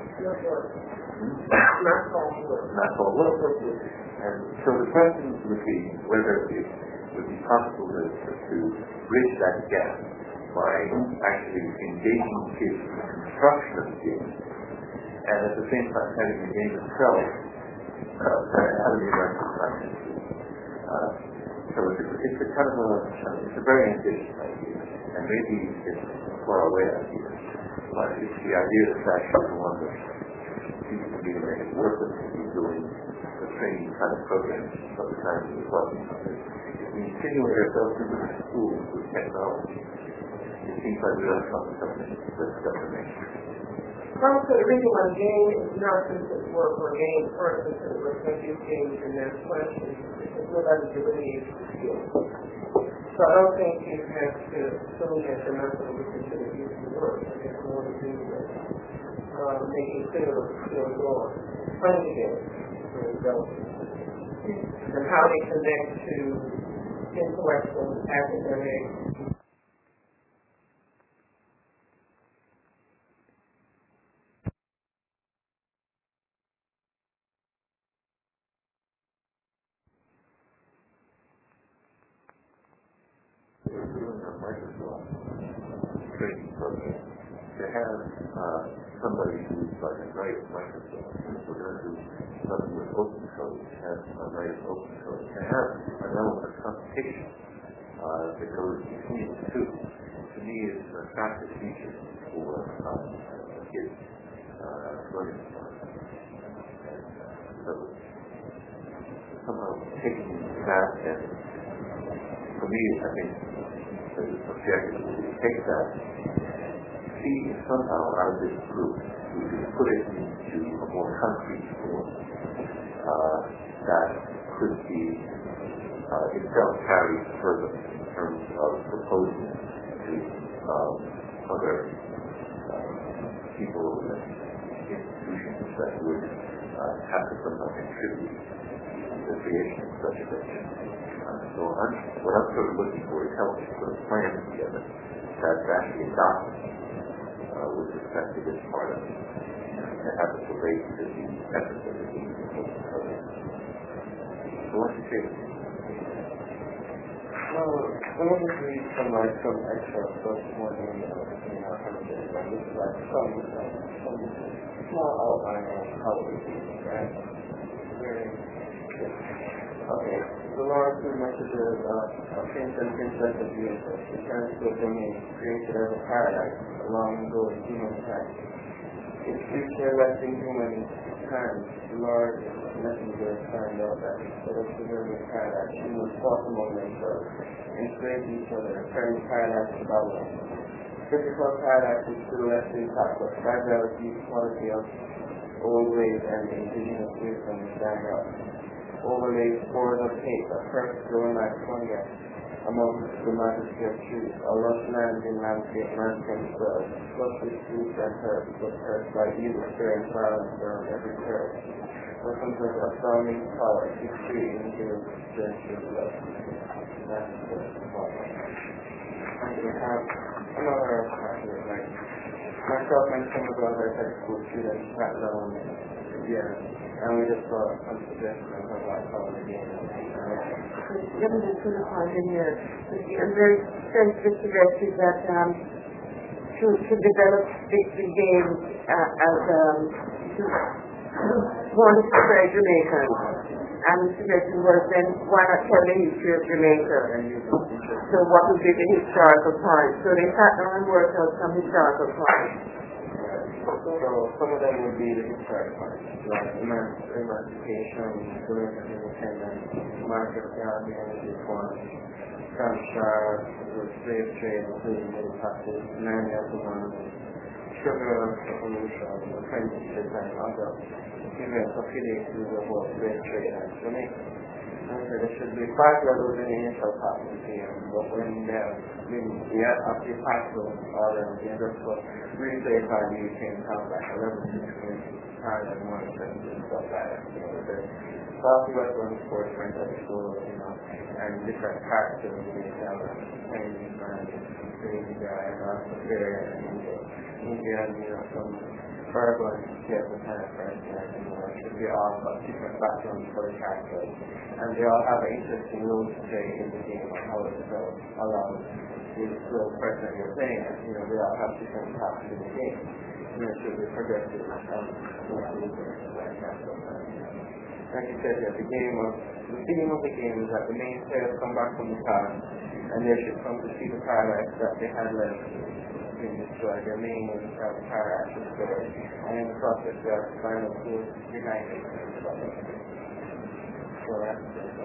Not all work. Not all work. And so the question would be whether it would be possible to, to bridge that gap by actually engaging kids in the construction of the game, and at the same time having the game itself uh, having the right practice. Uh, so it's a, it's a kind of a, it's a very ambitious idea, and maybe it's a far away idea, but it's the idea that's actually the one that people can be to make it worth it to be doing the training kind of programs of the kind we're talking about. We insinuate ourselves into the schools with technology. It seems like we don't come to something that's definition. Also, the reason why game is not considered work or game first considered work, because you change in that question, is nobody's ability to skill. So I don't think you have to assume that you're not going to be considered using work. There's more to do with uh, making clear what the skills are. Playing the game, for example, and how they connect to intellectual, academic, Microsoft training program to have uh, somebody who's like a knight of Microsoft. We're going to do something with open code, to have a knight of open code, to have an element of competition uh, that goes between the two. To me, is an attractive feature for um, kids uh, learning. And uh, so somehow taking that and for me, I think the objective is to take that, see if somehow out of this group we can put it into a more concrete form uh, that could be uh, itself carried further in terms of proposing to um, other uh, people and institutions that would uh, have to somehow contribute to the creation of such a thing. So I'm, what I'm sort of looking for is help to put a plan together that's actually adopted uh, with respect to this part of it, and have it relate to the efforts that are being proposed. So what's your favorite? Well, let me just read some like some excerpts of one in the you know, kind of thing. Like this is like some, uh, some small outline of how it would be, right? Very good. Okay. The Lord, through messages of a prince and princess of the universe, returns to a domain created as a paradise along the road of human time. Its future resting human hands, the Lord messenger found out that instead of preserving paradise, humans fought among themselves, enslaved each other, turning paradise to Babylon. Physical paradise is still left intact, but fragility, quality of old ways and indigenous wisdom is dying out. Overlaid scores of tape, a first growing like fungus among the majesty of trees, a lush land in landscape man can swell, flushed with fruits and herbs, but cursed by evil, stirring violence around every curve. But some sort of founding power, history, and human potential love. That's the problem. And we have another factor, like myself and some of the other high school students sat down here, and we just got some suggestions about how the game is. Let me just put a point in here. A very sensitive suggestion that um, to, to develop the, the game uh, as um, to want to spread Jamaica. And the suggestion was then why not tell the history of Jamaica? So what would be the historical point? So they sat down and worked out some historical points. So some of them would be the historic parts, like emancipation, Jamaican independence, market economy, energy reform, Kamshar, the slave trade, including middle classes, land economy, sugar revolution, apprenticeship, and other events affiliated with the whole slave trade and Jamaica. And so there should be five levels in the initial process here, but when they're we have actually passed those all of the industrial replay by the U K and sounds like a level between higher than one and stuff like that. You know, the Southwest one sports friends at school, you know, and different characters in the Chinese and crazy guy and Australia and India, India and you know, some urban kids and kind of friends, you know, it should be all about different backgrounds for the characters. And they all have an interesting role to play in the game and how it develops along the little person that you're playing. You know, they all have different parts in the game. You know, it should be progressive and like that. Like you said, yeah, the game of the theme of the game is that the main players come back from the past and they should come to see the paradise that they had left being destroyed. Their main is to have the paradise restored. And in the process they have to find out who's behind it and stuff like that. So that's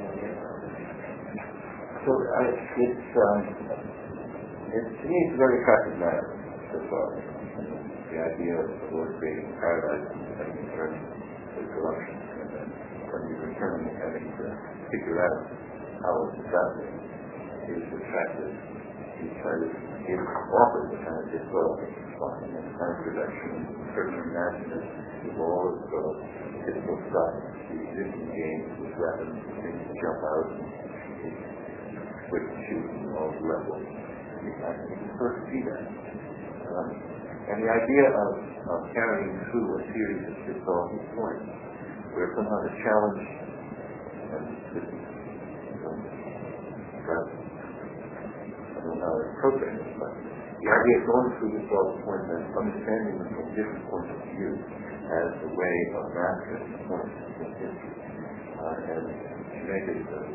So uh, it's, um, it's, to me, it's a very attractive matter so far. The idea of the Lord creating paradise and returning to corruption, and then when you return having to figure out how it's happening is attractive because it offers a kind of development fun and kind of production, certain imagination of all of the typical stuff, the existing games with weapons, things that jump out, quick shooting, all the levels. I can first see that. Um, and the idea of, of carrying through a series of historical points where somehow the challenge and this is um, rather, I don't know how to appropriate it, but the idea of going through historical points and understanding them from different points of view as a way of mastering the points in history. Uh, and Jamaica is a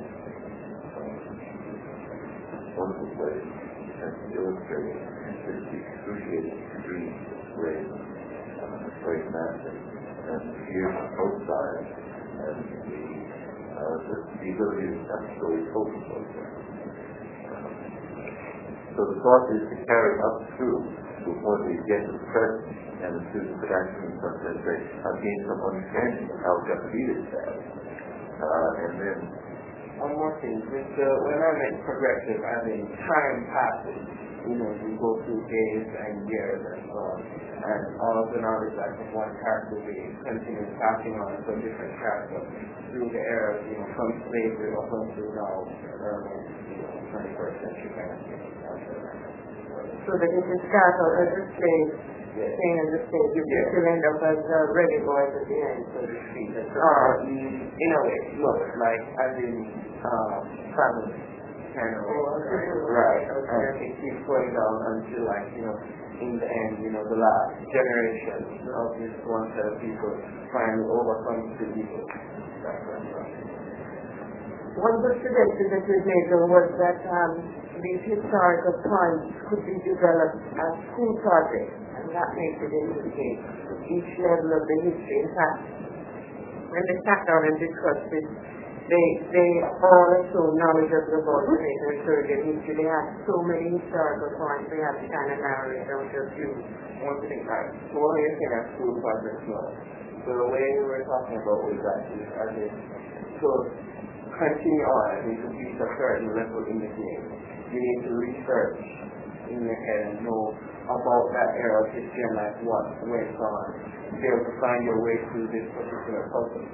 wonderful place and illustrating this excruciating extreme way of slave master and the fears of both sides and the, uh, the, the ability to have stories told from both sides. Uh, so the thought is to carry up through to a point where you get to the present and the students could actually in some sense say, I've gained some understanding of how Japanese is bad. Uh, and then one more thing, with the, when I meant progressive, I mean time passes. You know, you go through days and years and so on. And all of the knowledge like of one character will be continuing passing on to a different character through the eras, you know, from slavery up until now, early, you know, twenty-first century kind of thing. So that you can start out as a slave, yes. staying as a slave, you yes. still end up as a reggae boy at the end, so to speak. Uh, in a way, no, like as in uh, family kind of, oh, okay. right? Okay. And it keeps going down until, like, you know, in the end, you know, the last generation of this one set of people finally overcomes the evil. That's what I'm saying. One good suggestion that we made though was that um, these historical points could be developed as school projects, and that makes it interesting. Each level of the history. In fact, when they sat down and discussed this, they they all are so knowledgeable about Jamaican and Caribbean history. They have so many historical points. They have to kind of narrow it down to a few. One thing, right? So what are you saying at school projects now? So the way we were talking about was that is as if so continue on and to reach a certain level in the game. You need to research in your head and know about that era of history and like what went on. Be able to find your way through this particular puzzle.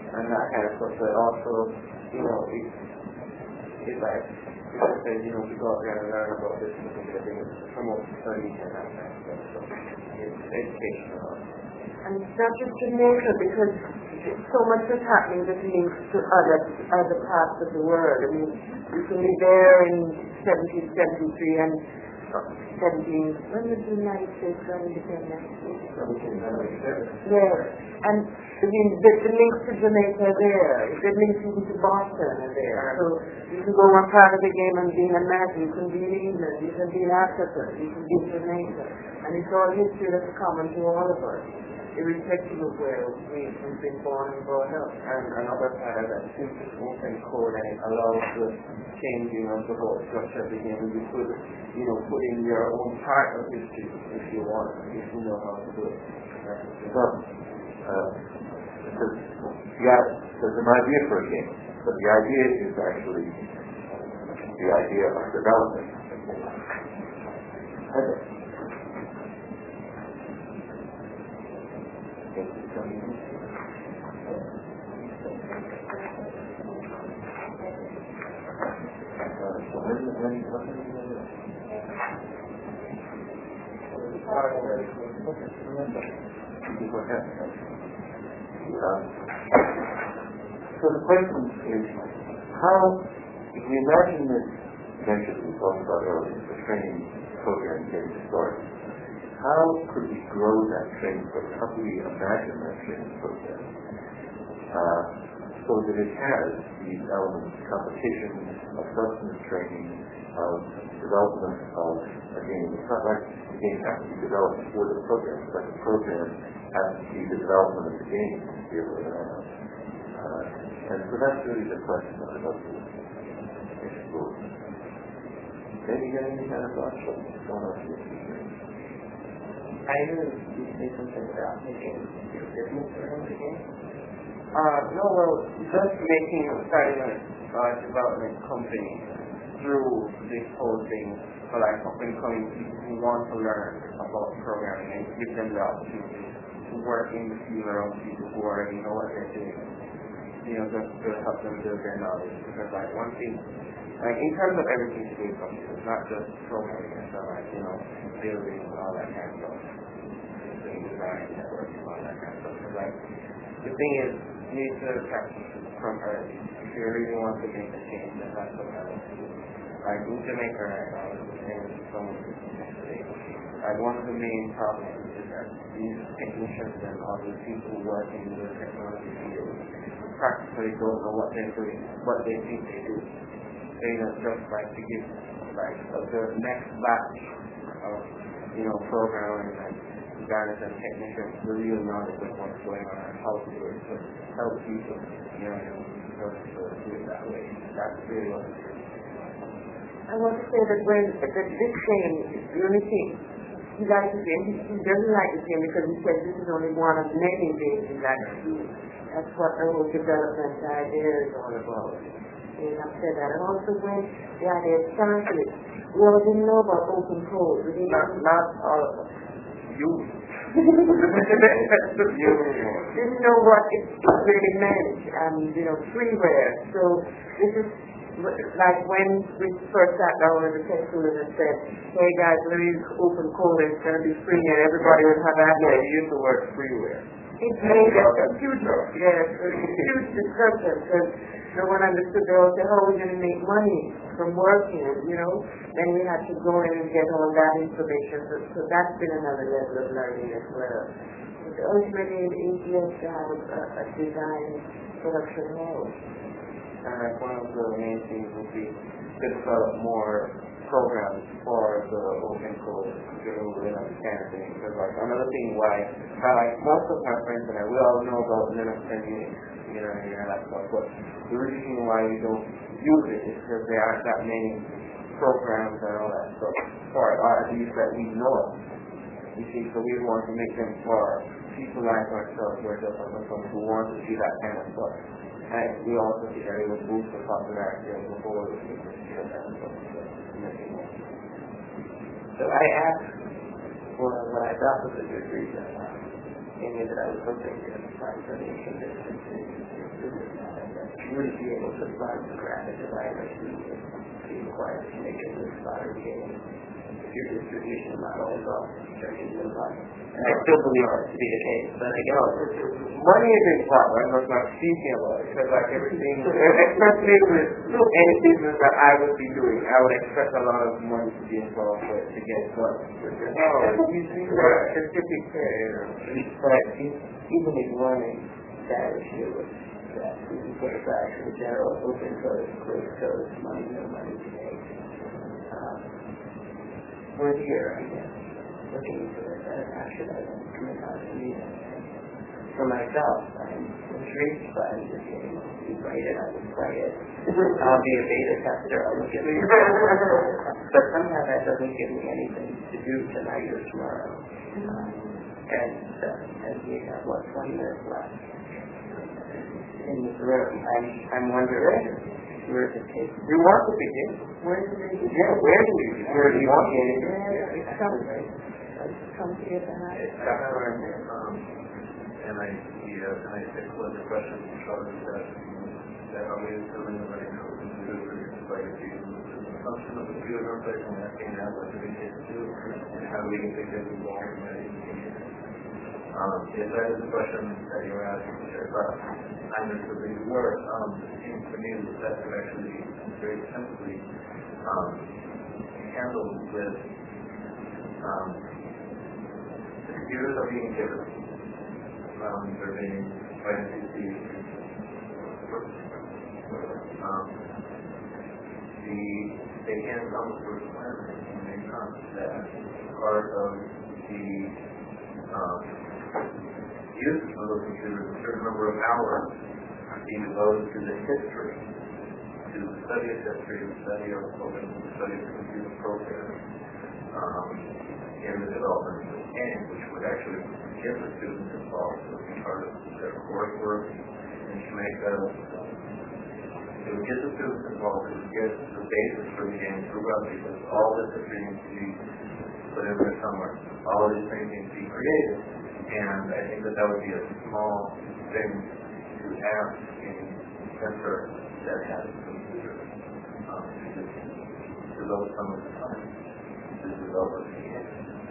and that kind of stuff. But also, you know, it's, it's like, people say, you know, we go out there and learn about this particular thing, promote study and that kind of stuff. So it's educational. And it's not just Jamaica, because so much is happening that links to other other parts of the world. I mean, you can be there in seventeen seventy-three and seventeen. When did the United States go independent? seventeen seventy-six. Yeah, and I mean the, the links to Jamaica are there. The links even to Boston are there. So you can go one part of the game and be in America. You can be in England. You can be in Africa. You can be in Jamaica, and it's all history that's common to all of us, irrespective of where we've been born and brought up. And another part of that, since it's open code and it allows the changing of the whole structure of the game, you could, you know, put in your own part of history if you want, if you know how to do it. So, uh, there's, yeah, there's an idea for a game, but the idea is actually the idea of development. Okay. So the question is, how, if we imagine this venture that we talked about earlier, the training program getting started, how could we grow that training program? How could we imagine that training program uh, so that it has these elements of competition, of substance training, of development of a game? It's not like the game has to be developed for the program, it's like the program has to be the development of the game to be able to develop. Uh, and so that's really the question that I'd love to explore. Maybe you got any kind of thoughts on what's going on here? I really you say something about making your business around the game. Uh, no, well, just making, starting a uh, development company through this whole thing for like up and coming people who want to learn about programming and give them the opportunity to work in the field around people who already know what they're doing. You know, just to help them build their knowledge. Because like one thing, like in terms of everything to do with computers, not just programming and stuff, like, you know, building and all that kind of stuff. Design, networking, all that kind of stuff. Because like, the thing is, you need to practice from early. If you really want to make a change, then that's what I want to do. Like in Jamaica right now, I was saying to someone yesterday, like one of the main problems is that these technicians and all these people who work in the technology field practically don't know what they're doing, what they think they do. They just like to give like the next batch of, you know, programming and guys and technicians the real knowledge of what's going on and how to do it, to help people, you know, just to do it that way. That's really what it is. I want to say that when that this game is the only thing he likes the game, he, he doesn't like the game because he says this is only one of many games he likes to do. That's what the whole development idea is all about. And I've said that. And also when the idea started, we all didn't know about open code. We didn't not, not all of us. You. you didn't know what it really meant, and you know, freeware. So this is like when we first sat down in the tech school and said, hey guys, let me use open code, it's going to be free and everybody would have access. Yeah, you use the word freeware. It made a, a huge, yes, a huge discussion because no one understood. They all said, how are we going to make money from working, you know? Then we had to go in and get all that information. So, so that's been another level of learning as well. But ultimately, it is just to have a, a design production hall. And like one of the main things would be to develop more programs for the open code, you know, Linux kind of thing. Because like another thing why, how like most of my friends and I, we all know about Linux and Unix, you know, and that stuff. But the reason why we don't use it is because there aren't that many programs and all that stuff, or at least that we know of. You see, so we want to make them for people like ourselves, who are just like someone who wants to see that kind of stuff. And we also see that it would boost the popularity of the whole thing. So I asked for what I thought was a good reason, uh, meaning that I was hoping to find for the condition to wouldn't be able to run the graphic designers who would be required to make it this modern game if your distribution model is all structured in one. And I still believe that to be the case, but I guess money is a problem. I'm not speaking about it because like everything, especially with any business that I would be doing, I would expect a lot of money to be involved with to get money. Oh, you see that specific but even if running that issue that we can put aside for the general open code, closed code, money, no money today. Um, we're here, I guess, looking for that action item coming out of the meeting. For myself, I'm intrigued by the game. You write it, I will play it. I'll be a beta tester, I'll look at it. But somehow that doesn't give me anything to do tonight or tomorrow. Um, and, uh, and we have, what, twenty minutes left in this room. I'm, I'm wondering where to take we want to begin. Where do we begin? Yeah, where do we begin? Where do you want to begin? Yeah, come, come to you tonight. Um, and I, yeah, and I think one of the questions is that, that are we assuming that running code computers is like a function of the computer interface and that can have what we can do and how we can get involved in that education. Um, if that is the question that you're asking, sure, but I understood that you were, um, it seems to me that that could actually very simply um, handled with um, the computers are being given. Um, they're being trying to see um, the they can come with requirements when they come that part of the um, use of those computers, a certain number of hours being devoted to the history, to the study of history, the study of open, the study of the computer program, um, in the development of the game, which would actually get the students involved with part of their coursework, and to make a, it would get the students involved, it would get the basis for the game throughout, because all this is needs to be put in there somewhere. All of these things need to be created, and I think that that would be a small thing to have in center that has a computer um, to just devote some of the time to develop the game.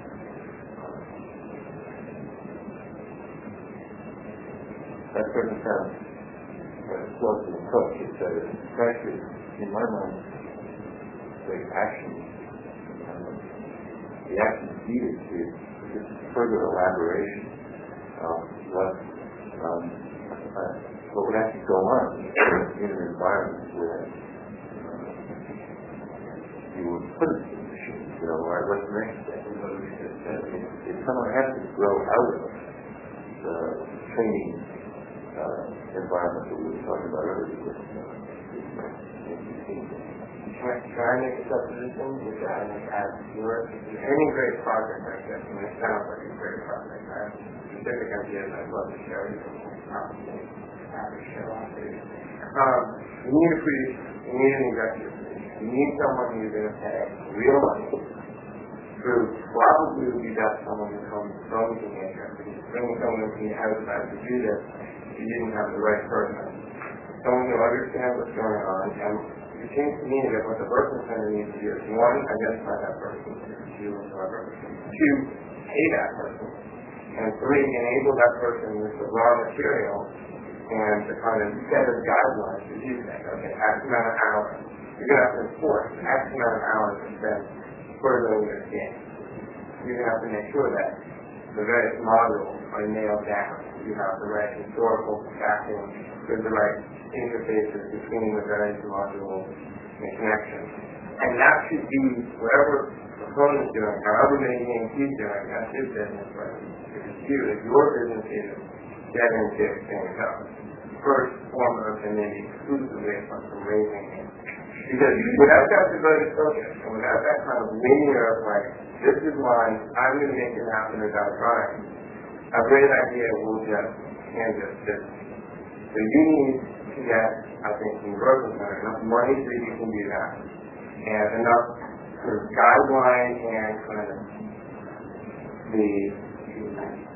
That certainly sounds uh, close to the approach. It's that it's actually, in my mind, the action, um, the action needed to just further elaboration of what um, uh, what would actually go on in an environment where uh, you would put it in the machine. You know, right? What's the next step? If someone has to grow out of the training Uh, environment that we were talking about earlier with uh, Can I make a supposition? Which I have your training great progress, I guess, and it sounds like a great progress. I have specific ideas I'd love to share with you. Um, you need a producer, you need an executive producer. You need someone who's going to pay real money who probably would be best someone who comes from the industry. Bringing someone who has time to do this, you didn't have the right person. Someone who understands what's going on, and it seems to me that what the birthing center needs to do is, one, identify that person, two, whoever, two, pay that person, and three, enable that person with the raw material and the kind of set of guidelines to do that. Okay, X amount of hours. You're going to have to enforce X amount of hours to spend furthering this game. You're going to have to make sure that the various modules are nailed down. You have the right historical backing, there's the right interfaces between the various modules and connections. And that should be whatever the proponent is doing, however many games he's doing, that's his business, right? If it's you, if your business is get into things up, first, foremost, and then exclusively from raising it. Because without that devoted focus, and without that kind of linear, like, this is mine, I'm going to make it happen without trying, a great idea will just hand us this. So you need to get, I think, from the Berkeley Center, enough money so you can do that. And enough sort of guideline and kind of the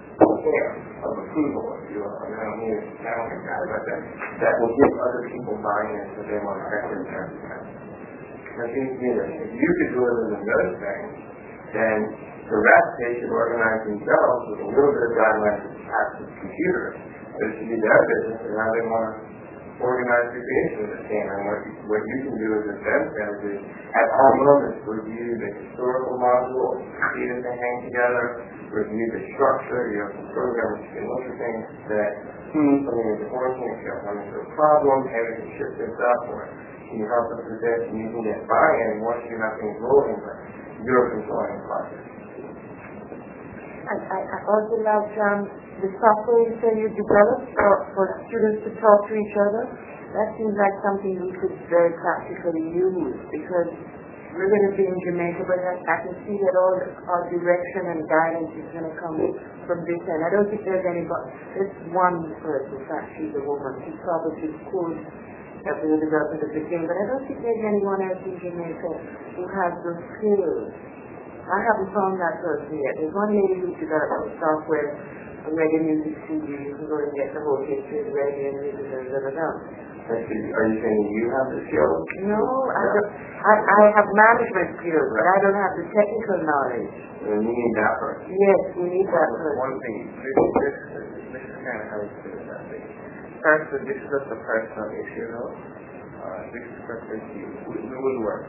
stamp of approval, if you will. I don't mean it sound like that, but that, that will give other people buy-in so they want to practice their exercise. I think, you know, if you could do it as another thing, then the rest, they should organize themselves with a little bit of guidelines attached to the computer. But it should be their business and how they want to organize the creation of the scan. And what, what you can do as a STEM center is, at all moments, review the historical module, see that they hang together, review the structure, you have some programs you can look at things that, hmm, something is working, if you're running into a problem, hey, we can shift this up, or can you help us with this, and you can get buy-in once you have things rolling, but you're controlling the process. I, I, I also love um, the software you say you developed for, for students to talk to each other. That seems like something we could very practically use, because we're going to be in Jamaica, but I, I can see that all our direction and guidance is going to come from this end. I don't think there's anybody, there's one person, in fact she's a woman, she probably could have been developed at the beginning, but I don't think there's anyone else in Jamaica who has those skills. I haven't found that person yet. There's one lady who developed software, a reggae music C D, you can go and get the whole history of reggae and music and da da da. Are you saying you have the skills? No, I, don't, I, I have management skills, but I don't have the technical knowledge. And you need that person. Yes, we need that person. One thing, this, this, this is kind of how we do it, I think. First, this is just a personal issue, though. Uh, this is personal issue. We, we would work.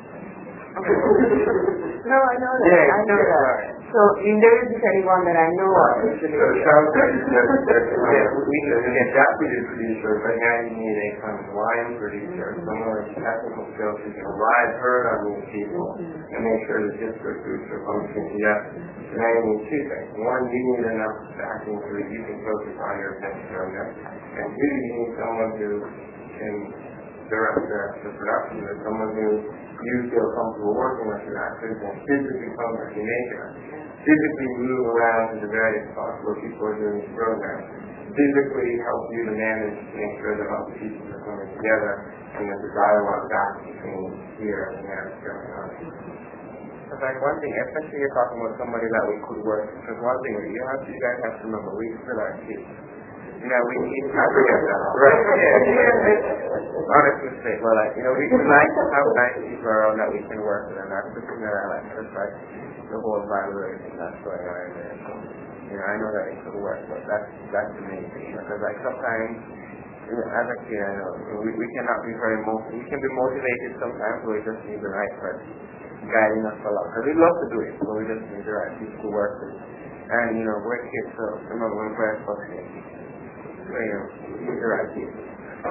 No, I know that. Yeah, I know yeah, that. right. So, I mean, there isn't anyone that I know of. So it sounds like there's, there's, yeah, we need to get deputy producer, but now you need a kind of line producer, someone with technical skills who can ride herd on these people and make sure the district groups are functioning together. So now you need two things. One, you need enough backing so that you can focus on your attention on that. And two, you need someone who can direct the, the production, or someone who you feel comfortable working with you actually can physically come to Jamaica, physically move around to the various spots where people are doing this program, physically help you to manage to make sure that all the pieces are coming together and that the dialogue back between here and there is going on. In fact, one thing, especially you're talking about somebody that we could work with, because one thing you have to, you guys have to remember, we still our kids. You know, we need to forget that. Right. Yeah. Honest mistake. Well, like, you know, we like to have nice people around that we can work with, and that's the thing that I like. Just like the whole vibration that's going on in there. So, you know, I know that it could work, but that's that's the main thing. Because like sometimes, you know, as a kid, I know we we cannot be very motivated. We can be motivated sometimes, but we just need the right person guiding us along. Because we love to do it, but we just need the right people to work with. And you know, we're kids, so remember we're very frustrated. So, you know, these are right people.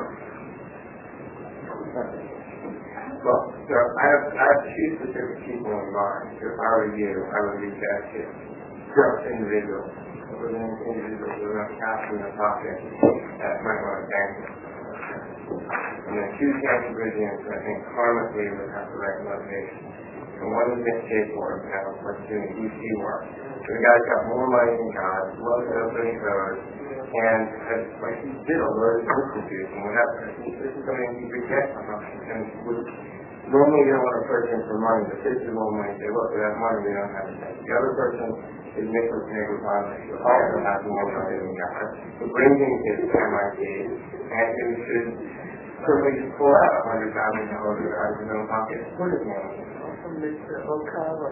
Well, so I have, I have two specific people in mind. So if I were you, I would reach out to just individuals. Within individuals who are not cash in their pocket that might want to bank it. And then two cash ingredients, I think karmically would have the right motivation. And one is Miss K's work, and that was doing E C work. So the guy's got more money than God, loves opening doors, and has, like, he did a lot of institutes and whatever. This is something he rejects from us. And would, normally you don't want to approach him for money, but this is more money. Say, look, we have money, we don't have anything. The other person is Nicholas Negroponte, who also has more money than God, who brings in his M I T, and who should certainly just pull out a hundred thousand dollars out of his own pocket. What is money? Mister Okawa.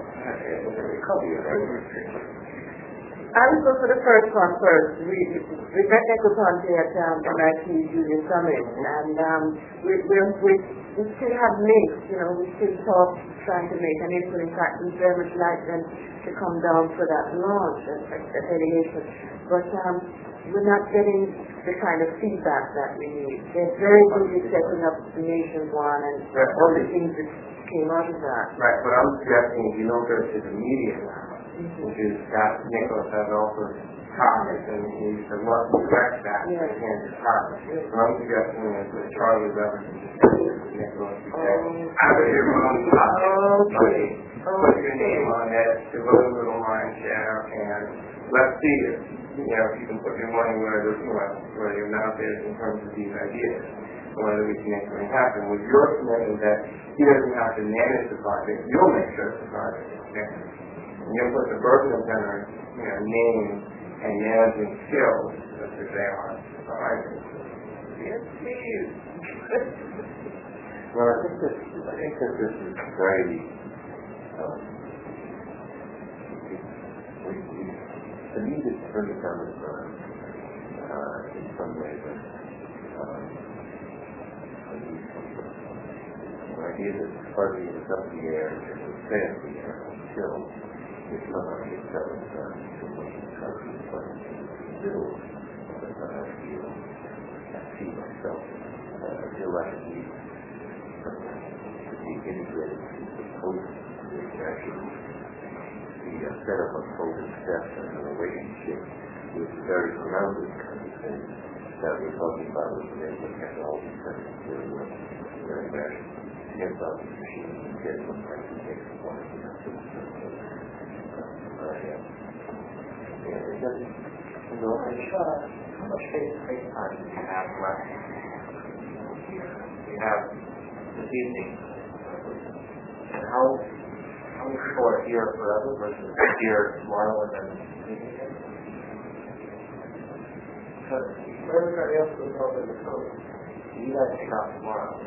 I would go for the first one first. We, we met Negroponte at um, M I T Junior Summit, and um, we, we, we, we still have links, you know, we still talk, trying to make an input. In fact, we very much like them to come down for that launch at, at, at Elevation. But um, we're not getting the kind of feedback that we need. They're very good at setting up the Nation One and all the things that came out of that. Right, what I'm suggesting is you don't go to the media now, mm-hmm. which is that Nicholas has also topics, and he said, well, correct that, yeah. And hands his topics. Yeah. What I'm suggesting is that Charlie Levinson discusses with Nicholas and said, out of your own topic, okay. Put your name on it, devote a little mind share, and let's see it. You know, if you can put your money where, you know, where your mouth is in terms of these ideas. Whether we can make something happen. With your commitment that he doesn't have to manage the project, you'll make sure the project is finished. And you'll put the Berkeley Center, you know, name and managing skills, Mister Jayon. So I yes, please. Well, I think this, I think that this is very, um, we, we, the need is really coming from, uh, in some ways, um, the idea that fuzzy is up the air and it will stay up the air until it somehow gets settled down to what the country is like in the middle of the time I feel, I see myself, uh, I feel like I need to be integrated into the post that actually the uh, setup of folding steps and the relationship with very grounded kind of thing that we're talking about with the name of technology centers very well, very much. Hands on the machine and get what kind of takes one of the systems. Uh, yeah. Yeah, it doesn't, you know, I'm sure how much face-to-face time do you have left here? You have this evening. And how, how many people are here forever versus here tomorrow and then meeting again? Because everybody else goes over the code. You guys take out tomorrow.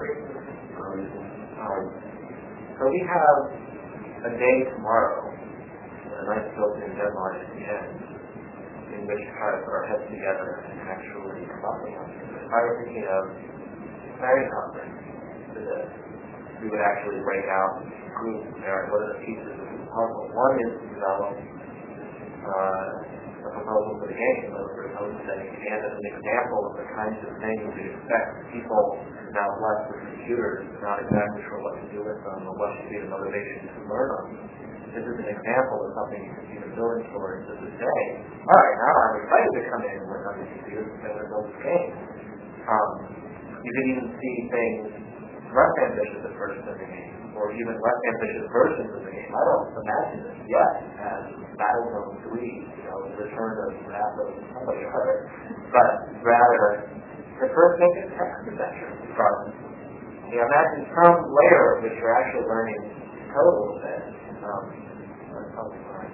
Um, so we have a day tomorrow, a nice built-in deadline at the end, in which to try to put our heads together and actually come up with something. If I were thinking of planning conference for this, we would actually break out groups there. What are the pieces of the puzzle? One is to develop uh, a proposal for the game, a proposal setting, and as an example of the kinds of things we expect people now blessed with computers, not exactly sure what to do with them or what should be the motivation to learn them. This is an example of something you can see the building towards to this day. All right, now I'm excited to come in and work on these computers and build this game. Um, you can even see things less ambitious at first in the game, or even less ambitious versions of the game. I don't imagine this yet as Battlezone three, you know, the return of Wrath of somebody or other, but rather the first make a text adventure from. You know, imagine some layer which you're actually learning to code a little bit. Um, that's probably fine.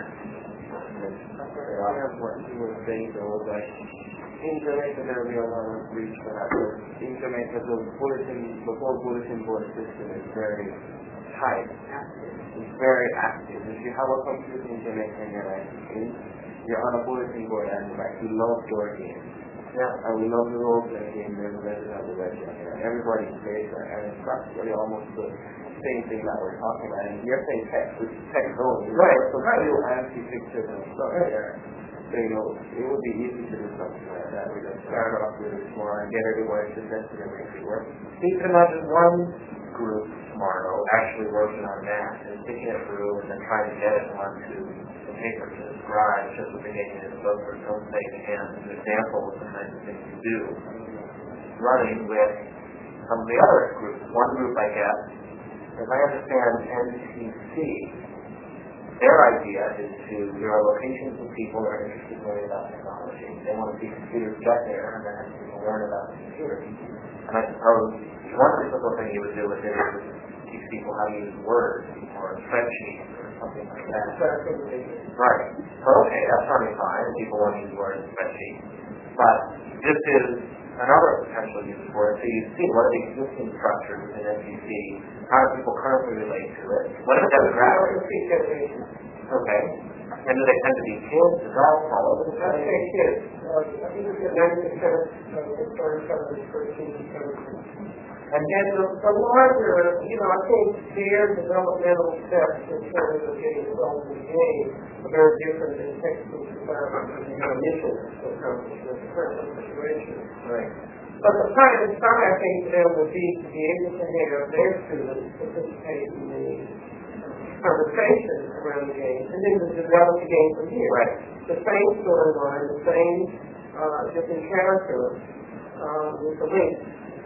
I have what you were saying though, like in Jamaica there will be a lot of reach for that. In Jamaica the bulletin, the whole bulletin board system is very tight. It's very active. If you have a computer in Jamaica and you're like, you're on a bulletin board and like you love door games. Yeah, and we love the role playing game, there's Resident Evil Legend, and everybody plays that, and it's practically almost the same thing that we're talking about. And you're saying text, which is text only, right? So real anti-pictures and stuff there. So you know, it would be easy to do something like that. We just start off with it tomorrow and get everyone to test it and make it work. So you can imagine one group tomorrow actually working on that and thinking it through and then trying to get it onto the paper to describe just what the game is, both for its own sake and an example of the kinds of things you do. Running with some of the other groups. One group, I guess, as I understand N C C, their idea is to, there are locations of people who are interested in learning about technology. They want to see computers get there and then people learn about the computers. And I suppose one typical thing you would do with it is teach people how to use Word or spreadsheets or something like that. Right. So, okay, that's probably fine. People want to use Word and spreadsheets. But this is another potential use for it. So you see what are the existing structures within N C C, how do people currently relate to it, what are the demographics? Okay. And do they tend to be kids, adults, all over the place? I kids. I think it's ninety percent of the thirty-seven, thirteen, seventeen. And then the, the larger, you know, I think their developmental steps in terms of getting involved in the game are very different than textbook environment and initial accomplishment, the current situation. Right. But the part of some, I think, there would be to be able to have their students participate in the conversation around the game, and then to develop the game from here. Right. The same storyline, the same uh, different characters uh, with the links.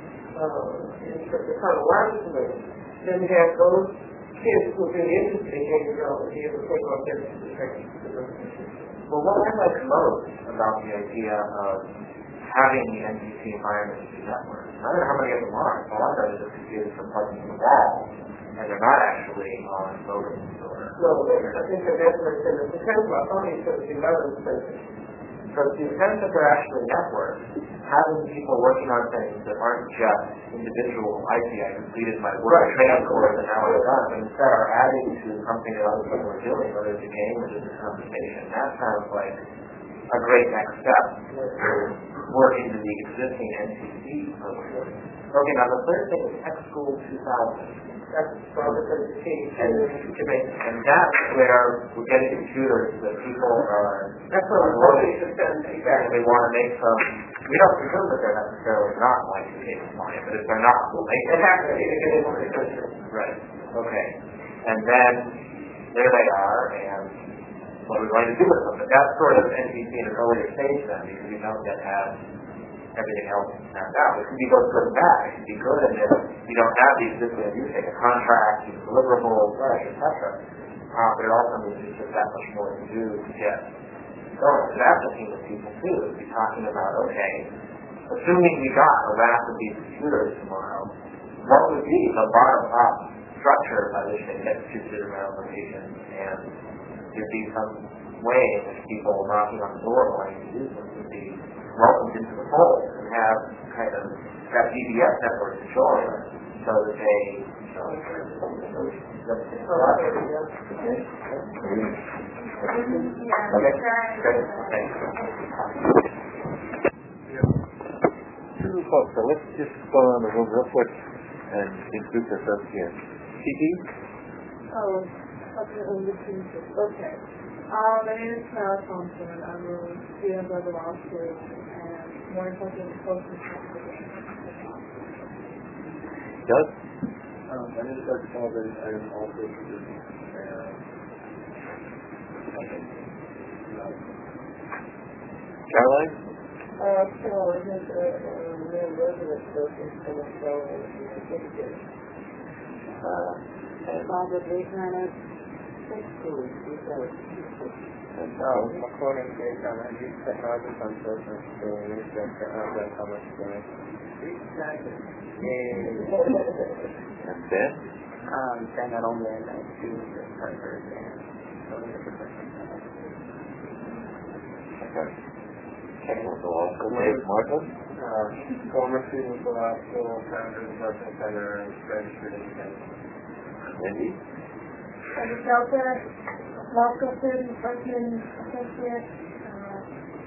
Uh, in the chronological link. Then we have those kids who are really interested in game development be able to take on their perspectives. Well, what I like most about the idea of having the N C C environment do that work, I don't know how many of them are, so I know that the computers are plugged into the wall, and they're not actually on modems or... No, I think the network, and it depends on only to the eleven centers. So to the extent that they're actually networked, having people working on things that aren't just individual I T, I completed my work Right. training course and now I'm done, but instead are adding to something that other people are doing, whether it's a game or just a conversation. That sounds like a great next step to work into the existing N C C program. Okay, now the third thing is Tech School two thousand. That's probably the key. And, and that's where we're getting computers that people are... That's what we're hoping to send. Exactly. They want to make some... We don't presume that they're necessarily not like the case client, but if they're not, we'll make It has to be to get into the country. Right. Okay. And then there they are, and what are we going to do with them? But that's sort of N C C in an earlier stage then, because we don't yet have everything else mapped out. It can be both good and bad. It can be good in that you don't have these existing, you take a contract, you deliverables, right, et cetera. Uh, but it also means there's just that much more to do to get going. So that's the thing with people too, is be talking about, okay, assuming we got a raft of these computers tomorrow, what would be the bottom-up structure by which they get distributed around locations, and there'd be some way in which people knocking on the door wanting to do them would be welcomed into the fold and have kind of that D B S network to join so that they Two folks, so let's just go around the room real quick and introduce ourselves again. T T? Oh, okay, okay. Uh, my name is Sarah Thompson. I'm a student of the law school, and more importantly, close to the Doug? Um, my name is Doctor Calvin. I am also a physician. Caroline? Uh, so I have a, a real resident person from Australia in Michigan. Uh, and probably kind of six schools, because And now, according to the new technology consultants, the research technology and commerce experience. exactly. And Ben? Um, then not only in the students and partners and so many different things. Okay. Technical law school. Dave Martin? Uh, former student of the law school, founder of the Marshall Center, and registered independent. Wendy? And Delta, law school student, freshman associate. Uh,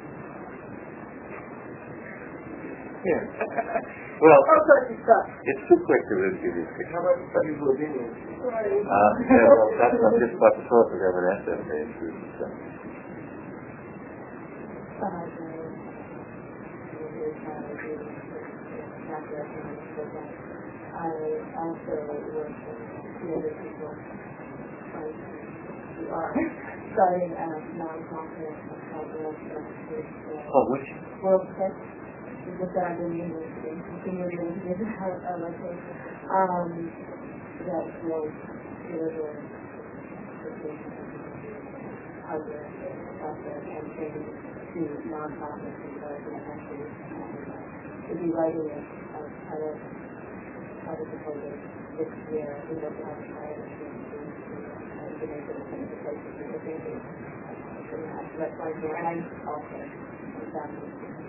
Yeah. Well, all sorts of stuff. it's too quick to really give you a picture. How about studies with opinions? Sorry. Uh, yeah, well, that's I'm just about to throw it to them and ask them to introduce themselves. I also work with two other people who are starting a non-profit Oh, which? World Tech. Is what I've been using and continuing to use out of my case. Um, that will deliver hardware, software, and training to non-profits and developing countries. To be writing it as part of part of the program this year. We don't have to hire a team to make it a kind of place to do thinking. That's why I also exactly.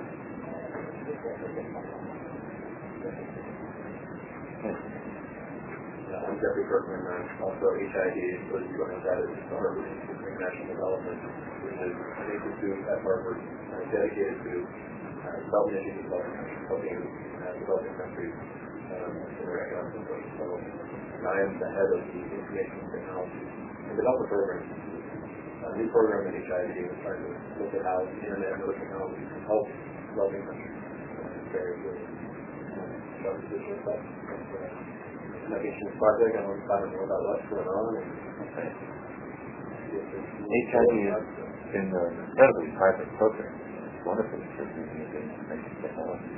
Uh, I'm Jeffrey Kirkman, uh, also H I D, so you don't have that as Harvard Institute for International Development, which is an institute at Harvard uh, dedicated to uh, development issues in developing helping uh, developing countries um, in their economic growth. So and I am the head of the Information Technology and Development Program. A new program in H I D is trying to look at how the Internet and other technologies can help developing countries. Very good. Navigations project, I want to find out more about what's going on. And H I D has been an incredibly private program. It's wonderful for using it in information technology.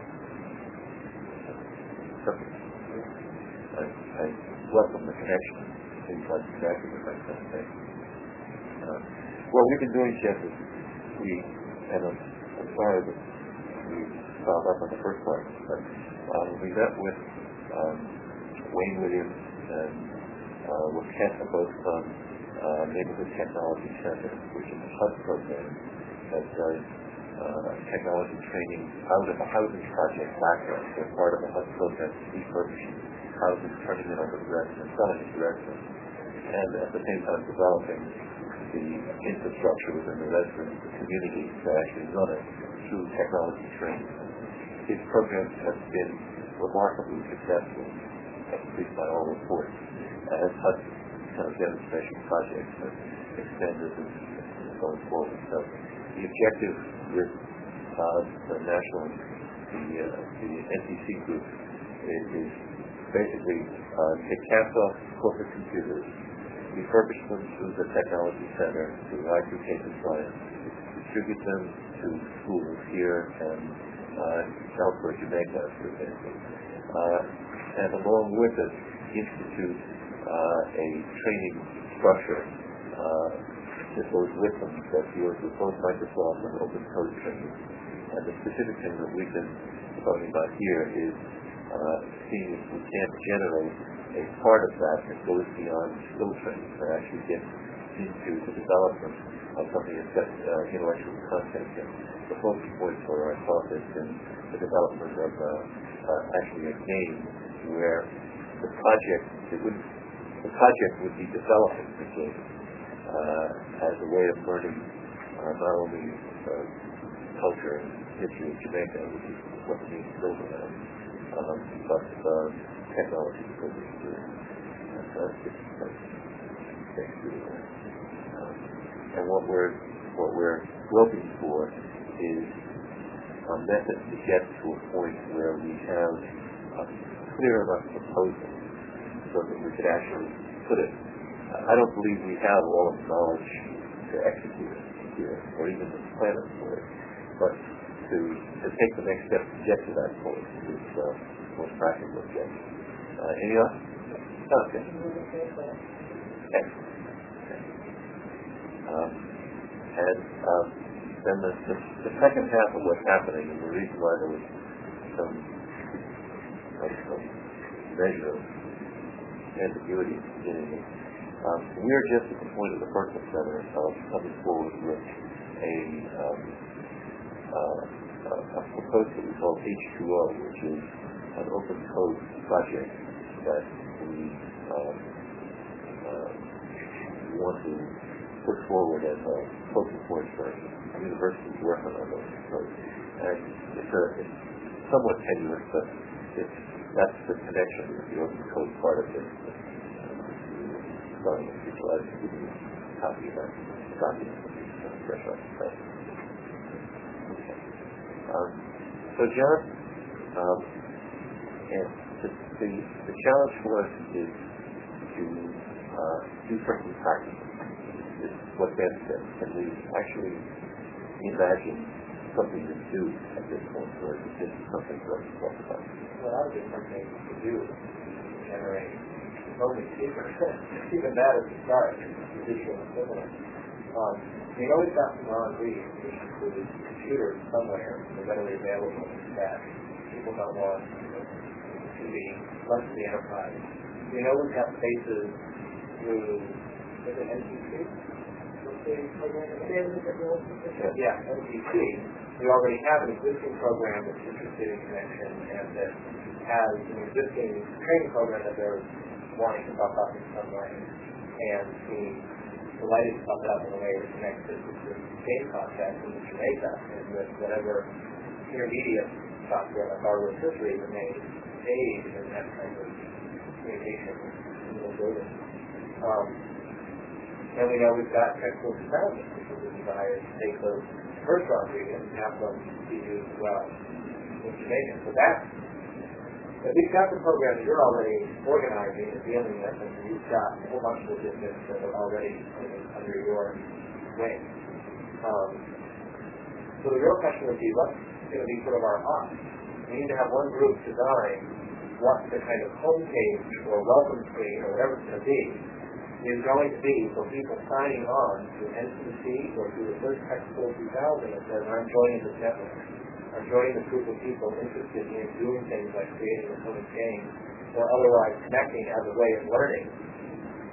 Perfect. I, I welcome the connection. Seems like exactly the right kind of thing. Uh, what we've been doing, Jeff, is we, and I'm, I'm sorry that we followed up on the first part, but um, we met with um, Wayne Williams and uh, we're focused on uh, Neighborhood Technology Center, which is a H U D program that does uh, technology training out of a housing project background. They're part of a H U D program to refurbish houses, turning it over to residents, selling it to residents, and at the same time developing the infrastructure within the resident community to actually run it through technology training. These programs have been remarkably successful, at least by all reports, as H U D kind of demonstration projects have extended and going forward. So the objective with uh, the national, the, uh, the N T C group is, is basically uh, take caps off corporate computers, refurbish them through the technology center to I two K compliance, distribute them to schools here and uh, elsewhere, Jamaica, for example, uh, and along with it, institute uh, a training structure uh, that goes with them that deals with both Microsoft and open code training. And the specific thing that we've been talking about here is uh, seeing if we can't generate a part of that that goes beyond skill training, that actually gets into the development of something that's got uh, intellectual content. And the focus point for our talk has been the development of uh, uh, actually a game where the project it would the project would be developing the game uh, as a way of learning uh, not only uh, culture and history of Jamaica, which is what it means to build around, um, but uh, technology because it's doing uh, um, and what we're what we're looking for is a method to get to a point where we have a clear enough proposal so that we could actually put it. I don't believe we have all of the knowledge to execute it here, or even the planning for it, but to, to take the next step to get to that point is the uh, most practical objective. Uh, any other? Okay. Okay. Um, and um, then the, the, the second half of what's happening, and the reason why there was some, some measure of ambiguity at the beginning is um, we're just at the point of the Berkeley Center of coming forward with a, um, uh, a, a proposal we call H two O, which is an open code project that we um, uh, want to put forward as a focal point for universities working on those codes. And it's, a, it's somewhat tenuous, but it's, that's the connection with the open code part of it. Starting with people as to give you a copy of that document, fresh off the press. Okay. Um, so, John, um, and the, the, the challenge for us is to uh, do something practical. Is what Ben said. Can we actually imagine something to do at this point, or is it just something for us to talk about? Well, that would be something to do to generate only speakers. Even that is the start, visual equivalent. Um, we know we've got some non-ingredients, which include computers somewhere that are readily available that people don't want to be left to the enterprise. We know we've got spaces through, is it N T C? Yeah, N T C. We already have an existing program that's interested in connection and that has an existing training program that they're wanting to buff up in some way. And we delighted to buff it up in a way that connects it with the game context in Jamaica and with whatever intermediate software like our history that may aid in that kind of communication in the building. Um, and we know we've got technical development, which is a desire to take those first raw ingredients and have them be used well in Jamaica. So that's, if we've got the program that you're already organizing and dealing with, and you've got a whole bunch of logistics that are already under your wing. Um, so the real question would be, what's going to be sort of our ops? We need to have one group design what the kind of homepage or welcome screen or whatever it's going to be is going to be for people signing on to N C C or to the First Tech School two thousand that says, I'm joining this network. I'm joining this group of people interested in doing things like creating a coding game or otherwise connecting as a way of learning.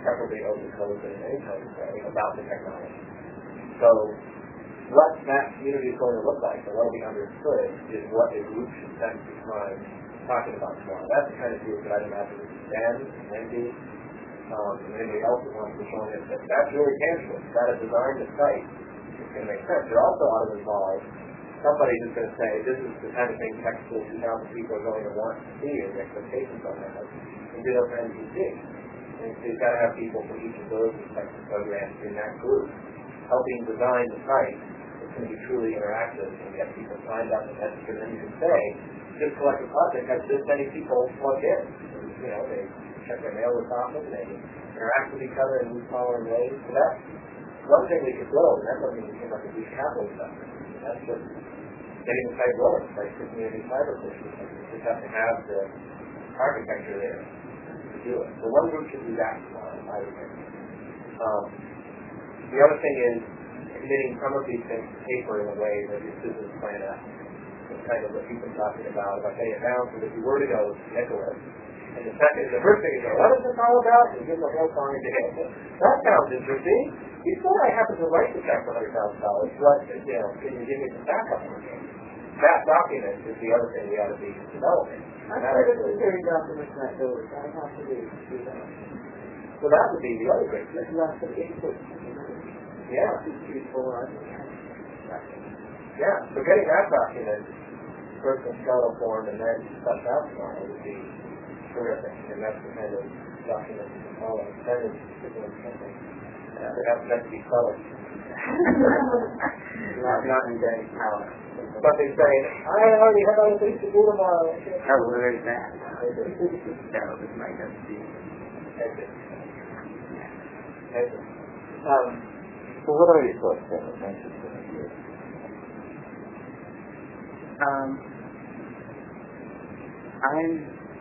preferably open code in any kind of way about the technology. So what that community is going to look like, and what will be understood, is what a group should spend some time talking about tomorrow. That's the kind of group that I'd imagine Dan, Wendy, um, and anybody else that wants to join us. That that's really tangible. That a design the site is going to make sense. There also ought to involve somebody who's going to say, this is the kind of thing technical two thousand people are going to want to see, and the expectations on that, and do it for N C C. And so you've got to have people from each of those types of programs in that group helping design the site. It's going to be truly interactive and get people signed up and registered. And then you can say, this collective project has this many people plugged in. And, you know, they check their mail this often, they interact with each other in these smaller ways. So that's one thing we could build, and that doesn't even seem like a huge capital investment. That's just getting the site rolling, like the community cyber solutions. You just have to have the architecture there to do it. So one group should do that tomorrow, I would think. Um, the other thing is committing some of these things to paper in a way that your business plan out. It's kind of what you've been talking about. If I say it down, so that if you were to go to Nicholas, and the second, the first thing is, what is this all about? And give them a whole song to him. That sounds interesting. Before I happen to write the check for one hundred thousand dollars, what, you know, can you give me some backup on it? That document is the other thing we ought to be developing. I thought it was very documents that those. I have to do, do that. So that would be the other great thing. There's lots of input. Yeah. Yeah, so getting that document first in skeletal form and then such out tomorrow would be terrific. And that's the kind of document you can follow. That is particularly something. Uh, it has meant to be colored. not, not in Danny's power. But they say, I already have other things to do tomorrow. Oh, where is that? No, this might just be. Exit. Exit. Um, So what are your thoughts then? Um, I'm,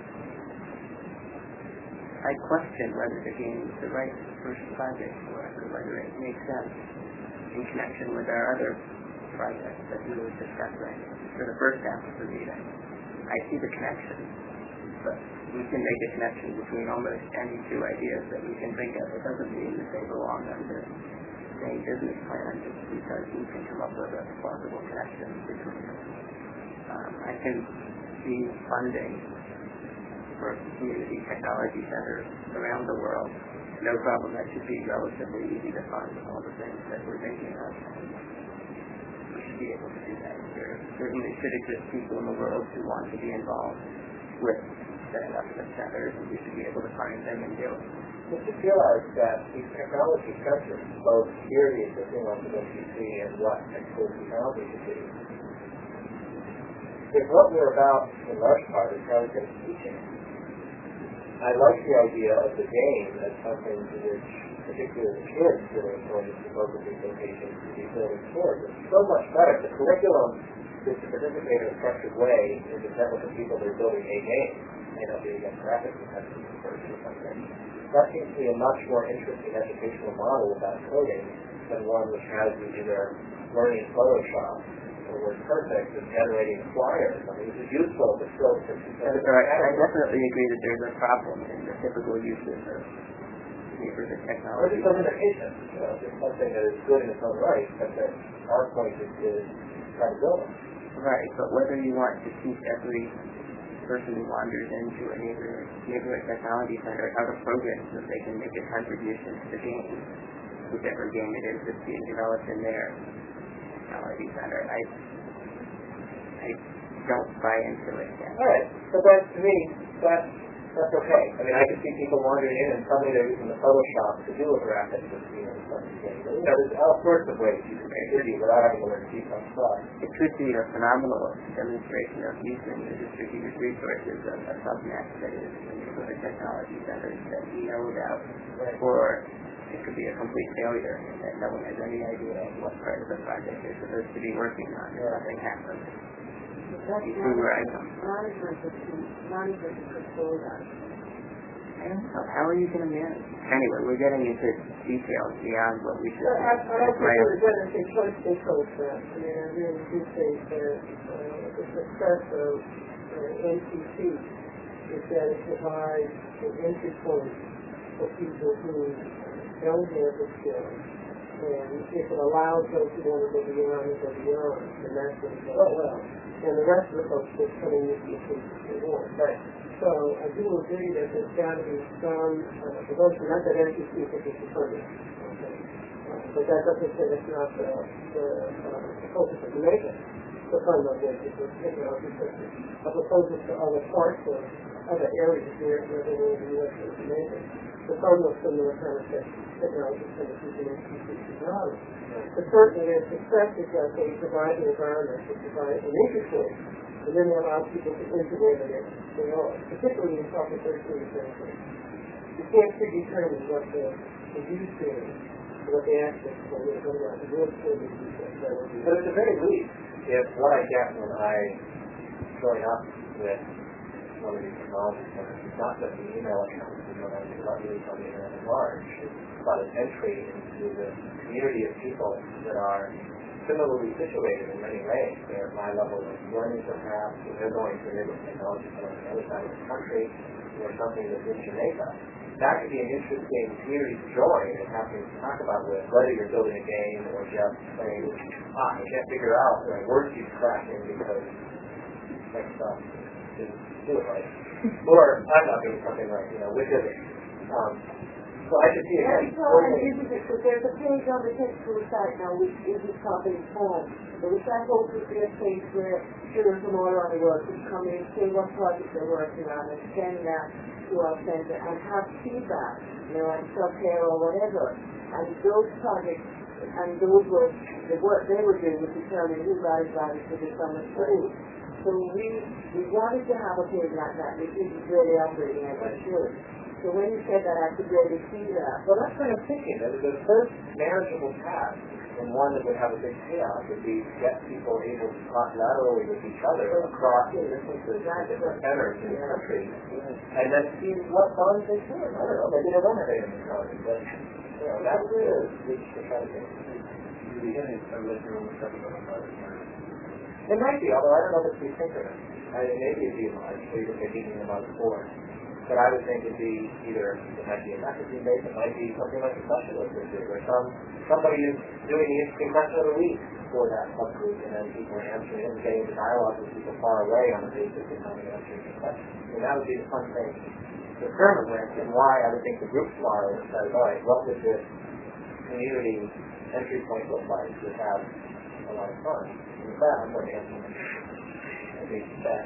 I question whether the game is the right first project for us, or whether it makes sense in connection with our other projects that we were discussing for the first half of the meeting. I see the connection, but we can make a connection between almost any two ideas that we can think of. It doesn't mean that they belong under the same business plan just because we can come up with a plausible connection between them. Um, I can see funding for community technology centers around the world. No problem. That should be relatively easy to fund all the things that we're thinking of. We should be able to do that. There certainly should exist people in the world who want to be involved with setting up the centers, and we should be able to find them and do it. Just realize that these technology centers, both here the existing ones at N C C and what technical technology should be, if what we're about in large part is how to get teaching, I like the idea of the game as something to which particularly the kids who are going to both of these locations to be building towards. It's so much better. The curriculum is to participate in a structured way independent of people that are building a game. May not be against graphics intensive first or something. That seems to be a much more interesting educational model about coding than one which has you either learning Photoshop or WordPerfect and generating flyers. I mean, this is useful, but still it's I, I definitely agree that there's a problem in the typical uses of neighborhood technology. Or just implementation. You know, it's something that is good in its own right, but that our point is to try to build it. Right, but whether you want to teach every person who wanders into a neighborhood, neighborhood technology center how to program so that they can make a contribution to the game, whichever game it is that's being developed in their technology center, I I don't buy into it yet. All right, but that, to me, that, that's okay. I mean, I can see people wandering in and suddenly they're using the Photoshop to do a graphic with, you know, something. You know, there's all sorts of ways you can make it without having to learn C plus plus. It could be a phenomenal demonstration of using the distributed resources of a subnet that is the neighborhood technology centers that we know about, right. Or it could be a complete failure that no one has any idea of what part of the project they're supposed to be working on if nothing happens. That's You see where I come from. management that can, management can control that. I don't know. How are you going to manage? Anyway, we're getting into details beyond what we should But I, I don't think right. we're going to say choice stakeholders for us. I mean, I really do think that uh, the success of uh, N C C is that it provides an entry point for people who don't have the skills. And if it allows those who want to go beyond to go beyond, then that's what it's oh, well. And the rest of the folks just coming with the things they want. Right. So I do agree that there's got to be some uh, devotion, not that N C C is determined. Okay. Uh, but that doesn't say that's not the, the, uh, the focus of the nation. The fund of this is technology systems, as opposed to other parts of other areas where, where they will be less information. The fund of similar kind of technology systems and technology. But certainly their success is that they provide an environment, they provide an interest, and then they allow people to integrate it. They are, particularly in Chapter thirteen century. You can't predetermine what the, the use is, what the access is, what they're going to do. But at the very least, if what I get when I join up with one of these technology centers is not just an email account, you know, it's not really on the internet at large, it's about an entry into the community of people that are similarly situated in many ways. They're at my level of learning perhaps, or they're going to a neighborhood technology center on the other side of the country, or something that's in Jamaica. That could be an interesting community to join and have to talk about with, whether you're building a game or just saying, ah, I can't figure out where words keep crashing because like stuff didn't do it right. Or I'm not doing something right, you know, which is it? Um, so I should see again. Yeah, so isn't it, so there's a page on the textbook site now which isn't copy form. But which I hope would be a place where students from all around the world can come in, say what projects they're working on, and send that to our center and have feedback, you know, and self-care or whatever. And those projects and those were the work they were doing would determine who got invited to the summer school. So we we wanted to have a page like that, which isn't really operating as it should. So when you said that, I could really see that. Well, that's what I'm thinking. That the first manageable task, and one that would have a big payoff, would be to get people able to talk laterally with each other across the distances of different centers in the country, and then see what bonds they share. I don't know, maybe they don't have any in common, but you know, that's the reach to try to get. In the beginning, I realized you were only talking about private centers. It might be, although I don't know if it's synchronous. I mean, maybe it'd be large, so you could be meeting about four. But I would think it'd be either, it might be a magazine base, it might be something like a specialist or two, or some, somebody is doing the interesting question of the week for that subgroup, and then people are answering it and getting into dialogue with people far away on the basis of how they're answering the question. And that would be the fun thing to experiment with, and why I would think the group tomorrow says, all right, what would this community entry point look like to have a lot of fun? And with that, I'm going to answer I think that.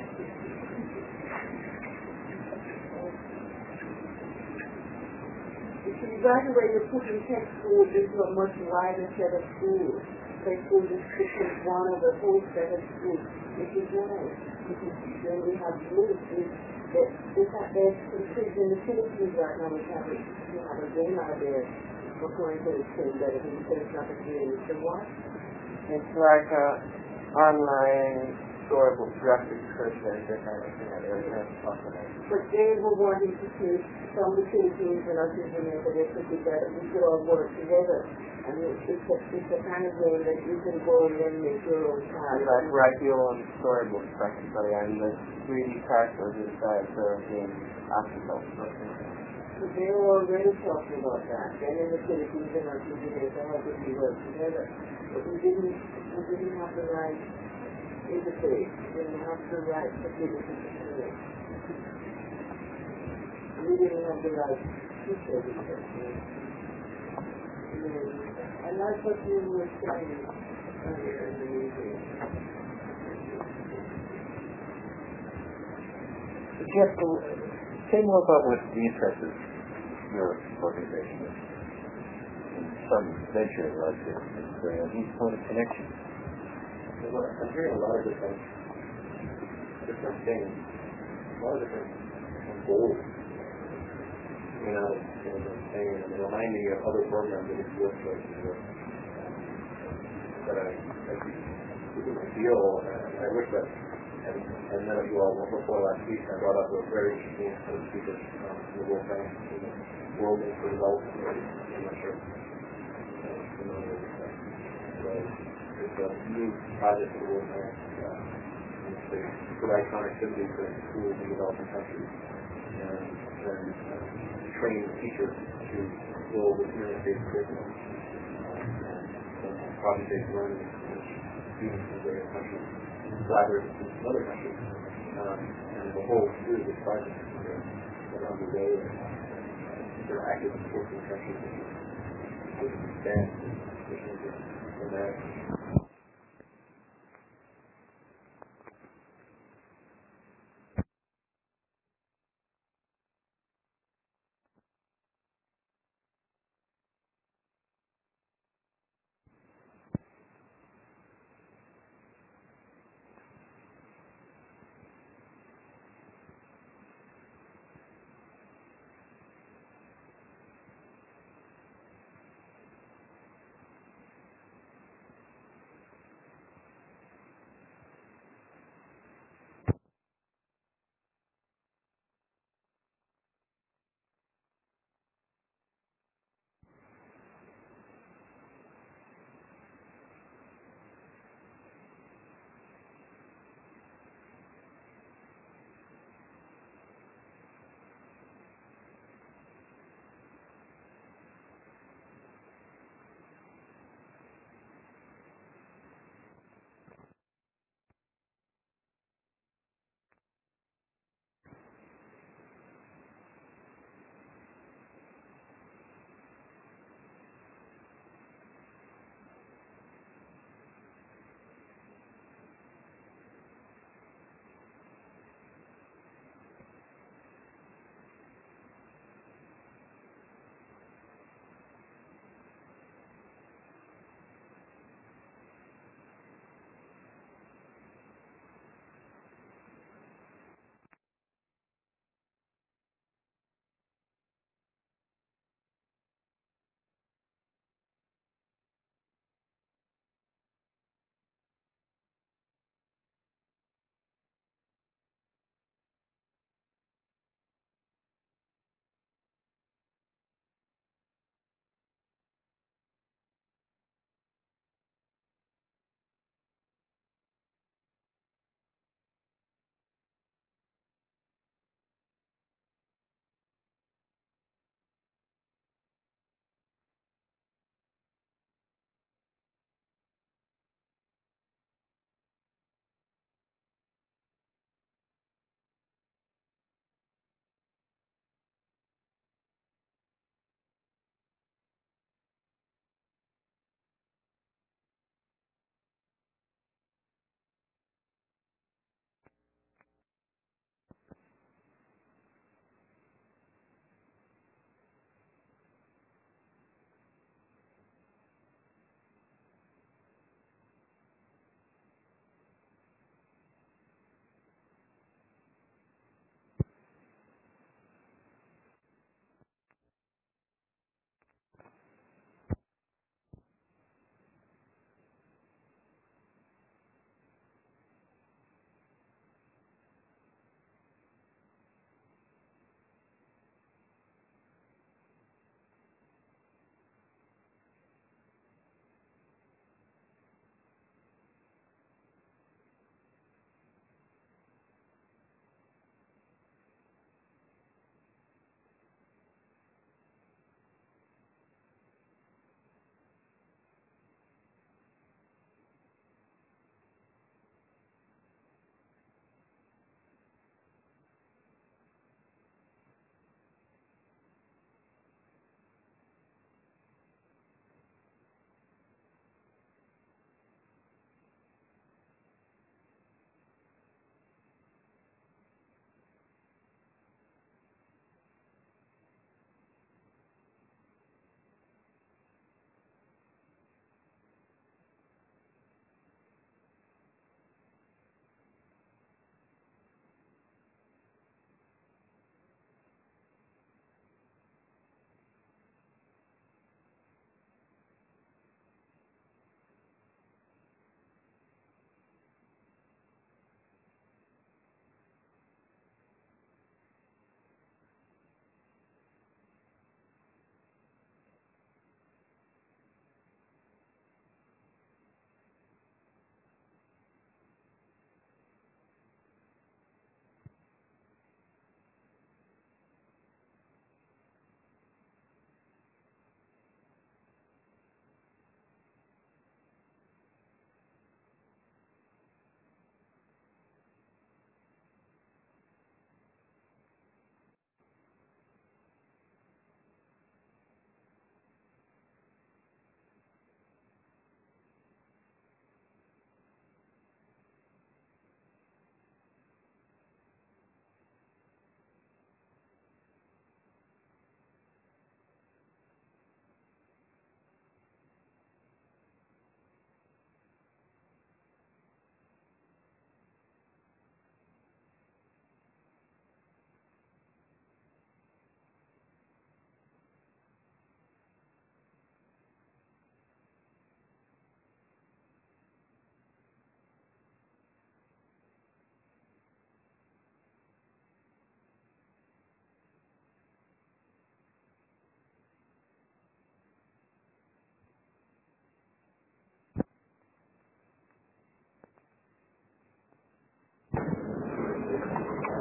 It's exactly where you're putting tech schools into a much wider set of schools. Tech schools is just one of the whole set of schools, which is nice. Because then we have ministries that, in fact, there's some kids in the Philippines right now, we have, we have a game out there for going to the school that if you finish up a game, so what? It's like a online storybook graphic person that kind of thing that everyone has to talk about. But they were wanting to teach some of the Philippines and us in Jamaica, they could be better, we could all work together. And it's, it's, a, it's a kind of game that you can go and then make your own time. You like write your own storybook practically, and the three D characters inside the game after So they were already talking about that. Then in the Philippines and us in Jamaica, how could we work together? But we didn't, we didn't have the right interface. We didn't have the right facility to do it. We didn't have the right teacher because I like what you were saying earlier in the meeting. Jeff, say more about what interests your organization is. Some venture like this is a neat point of connection. I'm hearing a lot of different, different things, a lot of different goals. You know, and I'm saying, and reminding me of other programs that exist like this, that I, I feel, and I wish that, and, and none of you all, before last week, I brought up a very interesting set of speakers um, from the World Bank, from the World Bank for Development, I'm not sure if you're familiar with that. So, it's a new project for the World Bank, uh, and they provide connectivity for schools in developing countries. and then uh, train teachers to roll with community-based curriculum and project-based learning with students from various countries, collaborators from other countries, um, and the whole series of projects that are underway and they're active in fourteen countries and expand from there.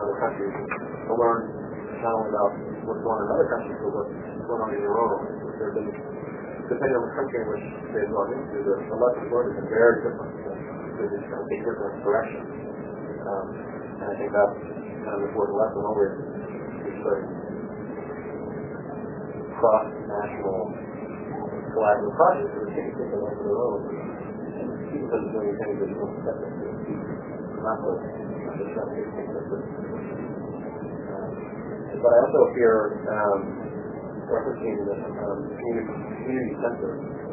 other countries to learn not only about what's going on in other countries, but what's going on in your own. There have been, depending on the country in which they've gone into, the, the lessons learned have been very different. They've just kind of take different directions. Um, and I think that's kind of an important lesson always, is the cross-national collaborative projects that take different life of their own. And people are doing things that you don't expect them to. Not the, not the stuff they think that's it. But I also hear um, referencing the um, community, community center,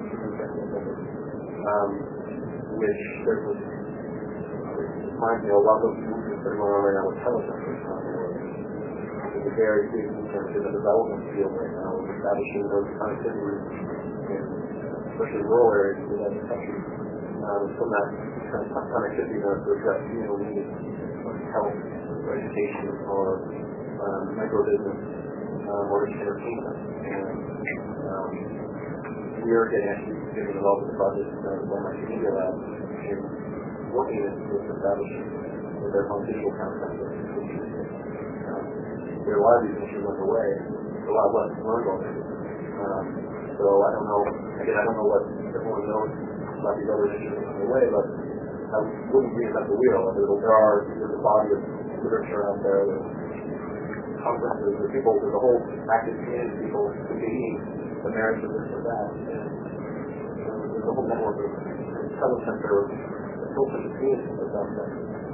um, which there's this, reminds me of a lot of those movements that are going on right now with telecentres. There's a very big movement in the development field right now of establishing those connectivity in especially rural areas of the country. Um, from that kind of connectivity to address communal needs of health or education or um, micro-business um, or entertainment. And um, we are getting actually getting involved with the project uh, by my media lab in working with establishing with their own digital content. Um, there are a lot of these issues underway. There's a lot of lessons learned already. Um, so I don't know, again, I don't know what everyone knows about these other issues underway, but I wouldn't reinvent the wheel. There are, there's a body of literature out there, there's conferences, there's people, there's a whole active community of people debating the merits of this or that. And there's a whole network of telecenter, social communities that's out there.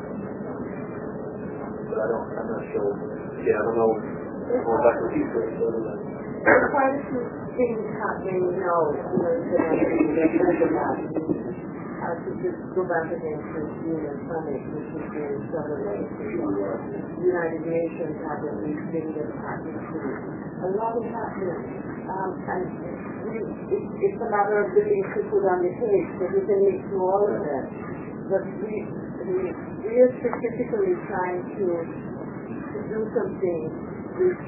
But I don't, I'm not sure. Yeah, I don't know what Doctor Keith is. There are quite a few things happening now, you know, internationally. I should just go back again to the Union Summit, which is being celebrated. The United Nations have a big thing that's happening too. A lot is happening. Um, and we, it, it's a matter of the things to put on the page, so we can link to all of them. But we, we, we are specifically trying to, to do something which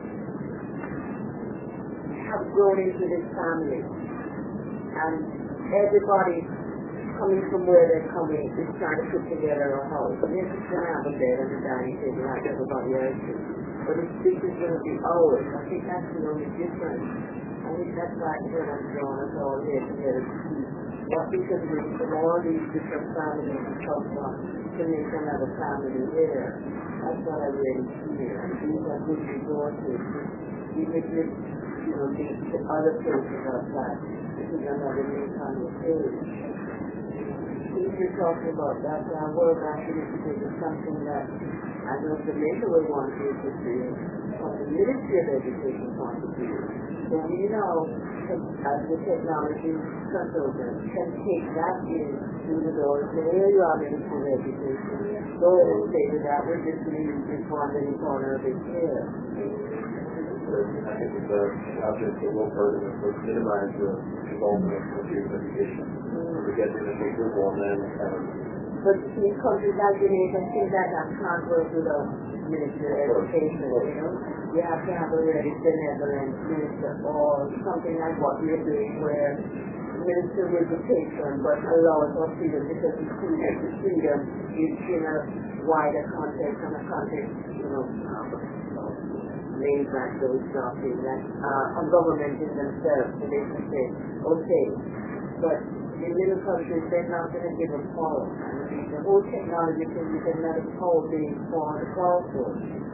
have grown into this family. And everybody coming from where they're coming is trying to put together a house. Yes, it's going to have a bed and a dining table like everybody else is. But if this is going to be ours, I think that's the only difference. I think that's why God has drawn us all here together to see what we can do from all these different families and come from to make another family there. That's what I really see. And these are good resources. Even if you, you know, the other places outside, this is another new kind of page. If you're talking about that, our work activity is something that I know Jamaica will want to do from the Ministry of Education point of view. So we know, as the technology consultant, can take that in through the doors. So where you are Ministry of Education, go ahead and say to that, we're just going to use this one little corner of it here. I think it's the object that will further minimize the involvement of student education. We get the initial approval and then um, but in countries like Jamaica, things like that can't work without Ministry of Education, you know. You have to have a really benevolent minister or something like what we're doing where the minister will be patron but allow us our freedom because we see that the freedom is in a wider context and a context, you know, names like those stuff is that uh, a government in themselves, so they can say, okay, but in little countries, they're not going to give a call. I mean, the whole technology thing, you can let a call being for the call for.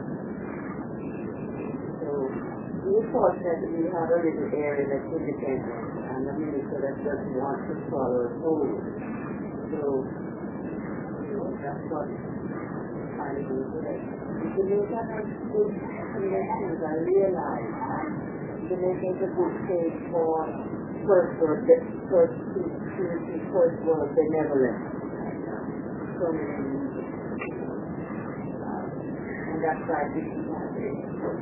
So, we're fortunate that we have a little area that's independent and a minister that doesn't want to follow a rule. So, you know, that's what I do today. Jamaica has good connections, I realize. Jamaica is a good stage for first world, first community, first world benevolence. So many reasons. And that's why this is happening.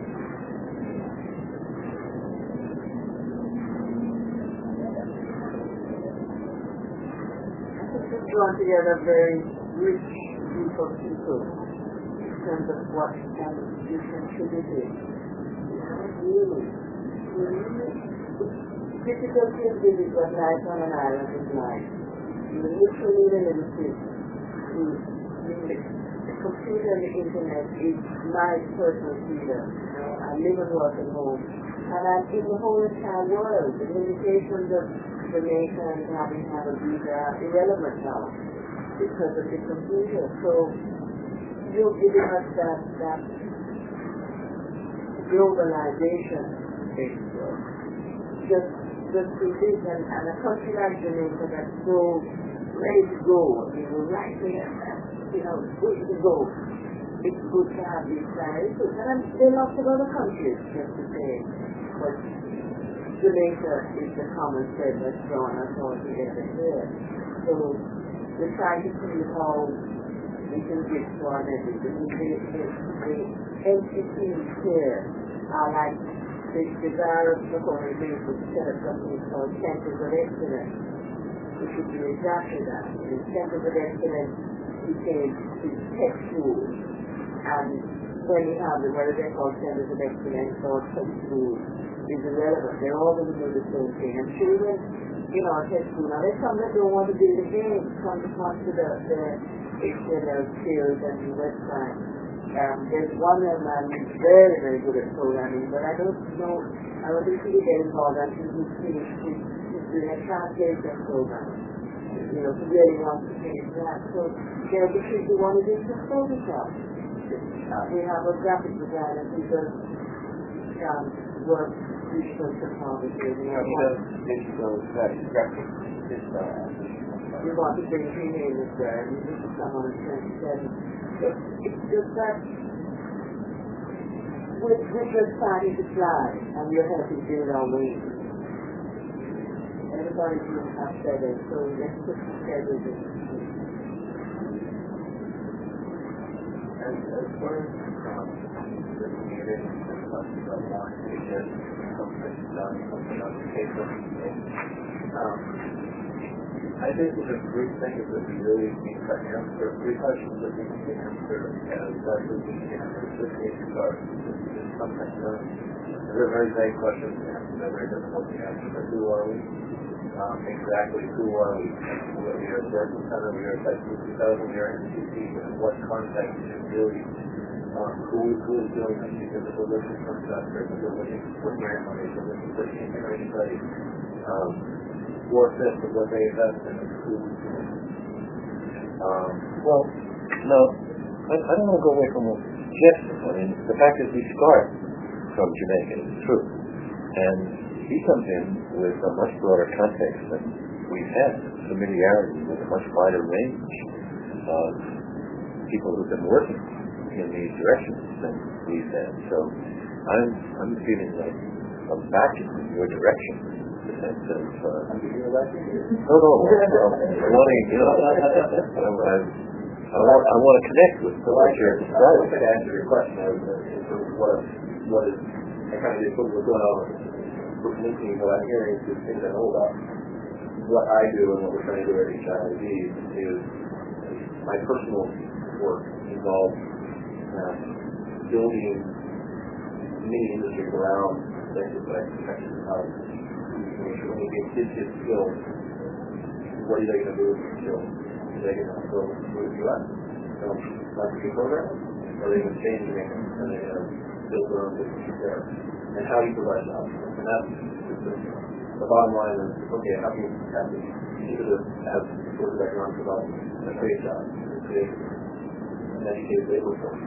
I think we've drawn together a very rich group of people in terms of what can be contributed. Really, really. Difficulty of living what life on an island is like. You literally need a little fish to live computer and the internet is my personal freedom. You know, I live and work at home, and I'm in the whole entire world. The limitations of Jamaica and having had a visa are irrelevant now because of the computer. So you're giving us that, that globalization thing. Just, just to this, and, and a country like Jamaica that's so ready to go, you know, right there, you know, ready to go. It's good to have these guys, and there are lots of other countries, just the same. But Jamaica is the common thread that's drawn us all together here. So we're trying to see how we can get to our neighbors. The, the, the entities here are like the desire of the Holy Spirit to set up something called centers of excellence. We should do exactly that. The centers of excellence became textual, and when we have them, whether they're called centers of excellence or textual, is irrelevant. They're all going to do the same thing. And children, you know, textual. Now there's some that don't want to do it again. Some just want to do the, the H T M L skills and the website. Um, there's one young man who's very, very good at programming, but I don't know, I don't think he will get involved until he's finished. He's, he's doing a translation program. You know, he really wants to finish that. So there are the kids who want to do some Photoshop. Uh, we have a graphic designer who does um, work digital photography. You know, he does digital graphic design. We want to bring teenagers there, and this is someone who's twenty-seven. It's just that we're, we're just starting to fly, and we're helping build our wings. Everybody will have feathers, so let's put the feathers in. As, as far as um, the community and something that wants to get something done, something on the paper, um, I think it's a great thing is that we really need to answer three questions that we need to answer, and that's what we can answer this case because it's something done. They're very vague questions to answer, they're very difficult to answer, but who are we? Um, exactly who are we? We are a Berkeley Center, we are Type two thousand, we are N C T, in what context is really um, who, who is doing this? Because if we're looking for investors, if we're looking for grant money, if we're looking for anybody, um, four-fifths of what they invest in is who is doing it. Um, well, no, I, I don't want to go away from what Jeff said. I mean, the fact is we start from Jamaica is true. And he comes in with a much broader context than we've had, familiarity with a much wider range of people who've been working in these directions than we've had. So I'm I'm feeling like I'm back in your direction in the sense of uh, no, no, no, wanting, you know, I, I, I want I want to connect with what you're describing. I think I answered your question. I was what what is I kind of just put what's going on with linking what I'm hearing to things I know about. What I do and what we're trying to do at H I I D is my personal work involves uh, building many industries around places that I expect to have. When you get kids get skills, what are they going to do with these skills? Are they going to go to the U S? Um, not to be programmed? Or are they going to change and are they going to build their own business there? And how do you provide jobs? And that's the, the bottom line is, okay, how can you have this, either to have sort of economic development and create jobs, and create an educated labor force.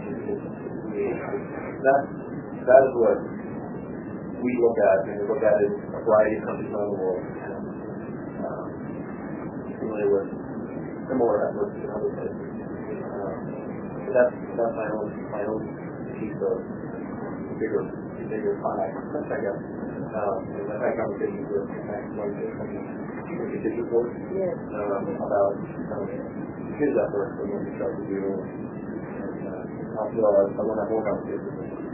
That, that is what we look at, and we look at it in a variety of countries around the world, and um, familiar with similar efforts in other places. Um, so that's, that's my own, my own piece of bigger bigger pie, I guess. Um, and I've had conversations with one digital board um, about um, his efforts and what he tried to do. And uh, also, I, I want to have more conversations with him.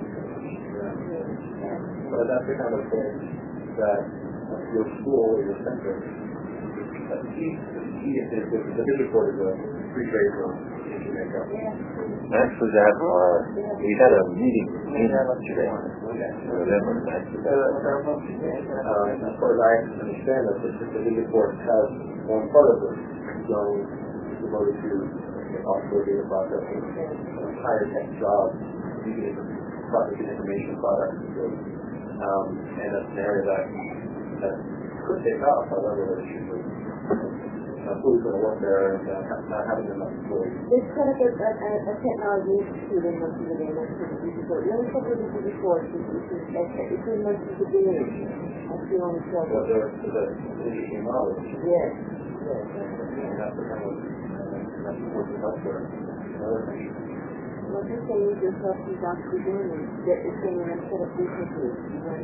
But that's the kind of thing that your school or your center, the key, the key is the digital board is a free trade zone. Thanks for that. Uh, we had a meeting in today. November. Thanks for that. Uh, as far as I understand it, the digital board has one part of it zone devoted to offshore data processing, higher tech jobs, using processing information products. So, um, and that's an area that, that could take off, however, that it should be. Uh, who's going to work there and uh, not having enough employees. There's kind of a, a, a technology institute in most of the day, most of the people. The only couple of people before, it's in most of the day. That's the only trouble. Well, there's an interesting model. Yes. Yes. And that's the kind of, that's working healthcare. Another thing. What you're saying is you're helping Doctor Dorman get the thing and set up businesses.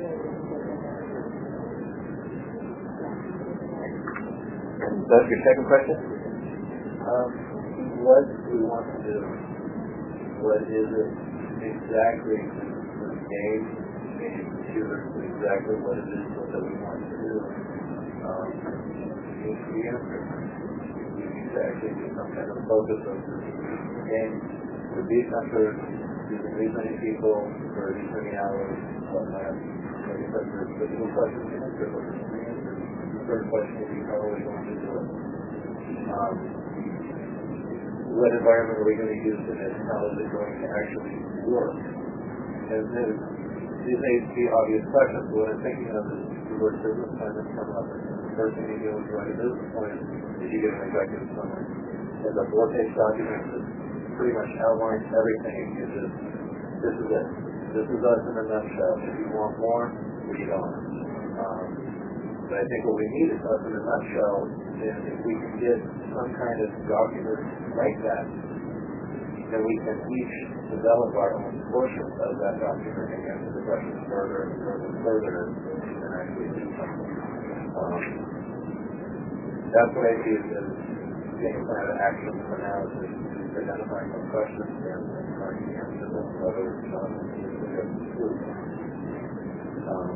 That's your second question? Um, what do we want to do? What is it exactly the game, maybe computer, exactly what it is that we want to do? Um, is the answer. We need to actually do some kind of focus of this game. For these centers, using these many people for these many hours, whatnot. Like I said, there's the little questions you answer, but the answer. The third question would be how are we going to do it? Um, what environment are we going to use in it? How is it going to actually work? And then these may be obvious questions, but what I'm thinking of is the word business plan that's come up. The first thing you do is write a business plan is you get an executive summary. It's a four-page document that pretty much outlines everything. It's just, this is it. This is us in a nutshell. If you want more, we don't. Um, but I think what we need is us in a nutshell, and if we can get some kind of document like that, then we can each develop our own portion of that document and answer the questions further and further and further and actually do something. Um, that's what I see as getting plan of action for now, is just identifying some questions and trying to answer them, whether it's not um,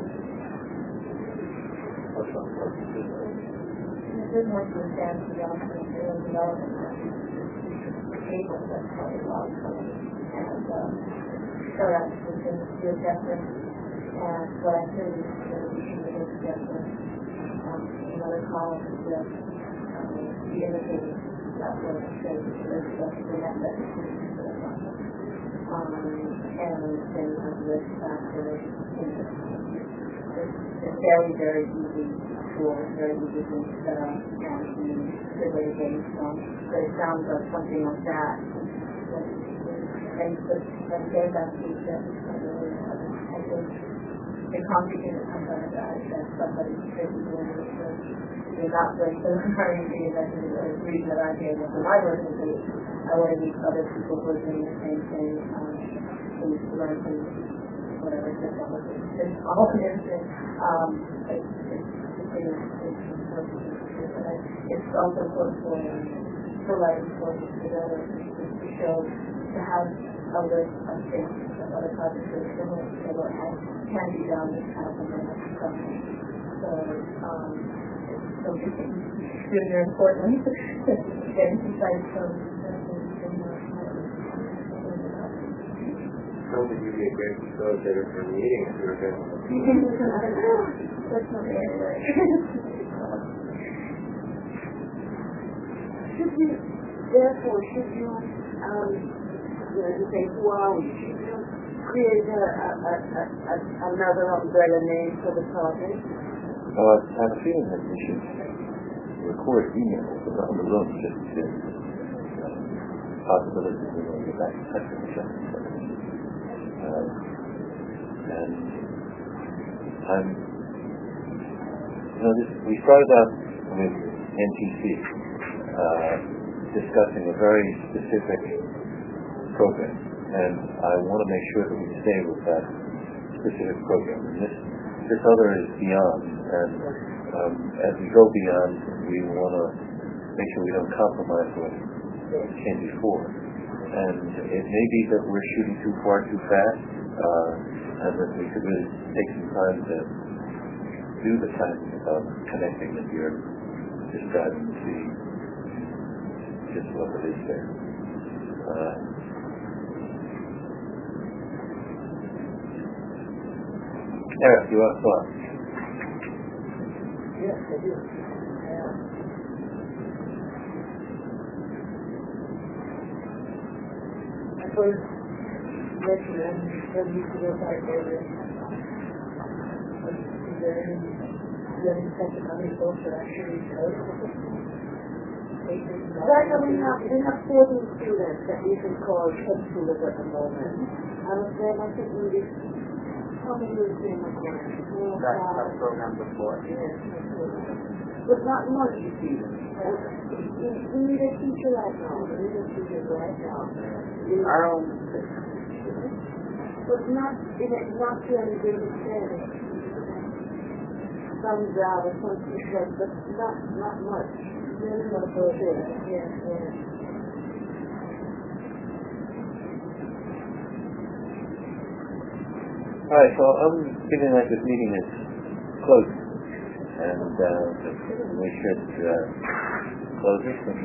what's on the question? This is more to understand the development table that's probably a lot of fun. And um, so that's within the objective. And what I heard is that we should make an objective. Um, another column is the, um, the indicators that will show the objective and that that is the process. Um, and then you have the risk factors. It's very, very easy tool, very easy to set up and be good way to gain from. So it sounds like something like that. And the getting back to the I think the concrete thing that comes out of that is that somebody should be doing it. So you're not like the learning thing that is the reason that I'm here for my organization. I want to meet other people who are doing the same thing, um, to learn from whatever it is. It's all innocent. Um, it's, it's, it's, it's also important for, for writing courses together to show, to have a list of things that other projects are similar to what has, can be done with kind of a minute something. So, um, so it's really very important to get insights from I don't think you'd be a great facilitator for meetings if you were going to That's not very right. Should you, therefore, should you, um, you know, you say who are we? Should you create a, a, a, a, another umbrella name for the project? Uh, I have a feeling that we should record emails around the room just to uh, possibilities of going to back to touch with each other. Um, and I'm, you know, this, we started out with N T C uh, discussing a very specific program, and I want to make sure that we stay with that specific program. And this, this other is beyond, and um, as we go beyond, we want to make sure we don't compromise what came before. And it may be that we're shooting too far too fast, uh, and that we could really take some time to do the kind of connecting that you're describing to see just what it is there. Uh, Eric, you want to thought? Yes, I do. Um, first mention and then you can go back later. Is there any, is there any sense of how many folks are actually eligible? Right now we have, we have fourteen students that we can call head schoolers at the moment. And then I think we did, how many was in the course? That, that program before? Yes. But not much, you see. We, we need a teacher right now. We need a teacher right now. Our own. But not, in a, not to any great extent. Some Java, some C plus, but not, not much. Really not so big. Yes, yes. Alright, so I'm feeling like this meeting is closed. And uh, we should uh, close it. And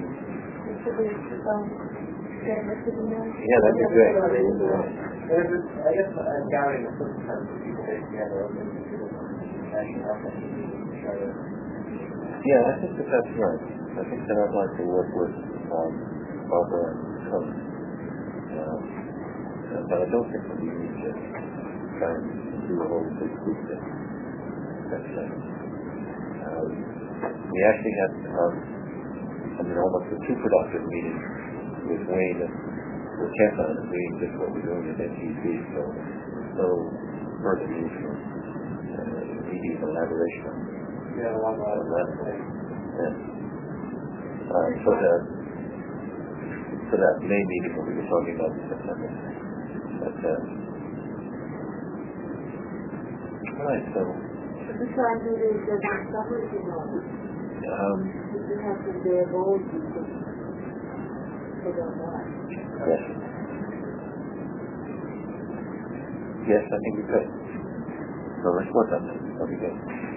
yeah, that'd be great. I guess I'm gathering the first time that people get together and national effort. Yeah, I think that that's right. I think that I'd like to work with um, Barbara and Coach. Um, uh, but I don't think that we need to try and do a whole big group thing. That's right. Um, we actually had, um, I mean, almost a two productive meetings with Wayne and with Kempa and doing just what we're doing at N T C, so no further need for uh, immediate elaboration on Yeah, a lot of that. Yeah. Uh, so that, so that May meeting that we were talking about in September. But, uh, all right, so. We try and do this as a summer, you know. Um, If you have some bare bones, you can put on that. yes. Yes, I think we could. So let's work on that. That'll be good.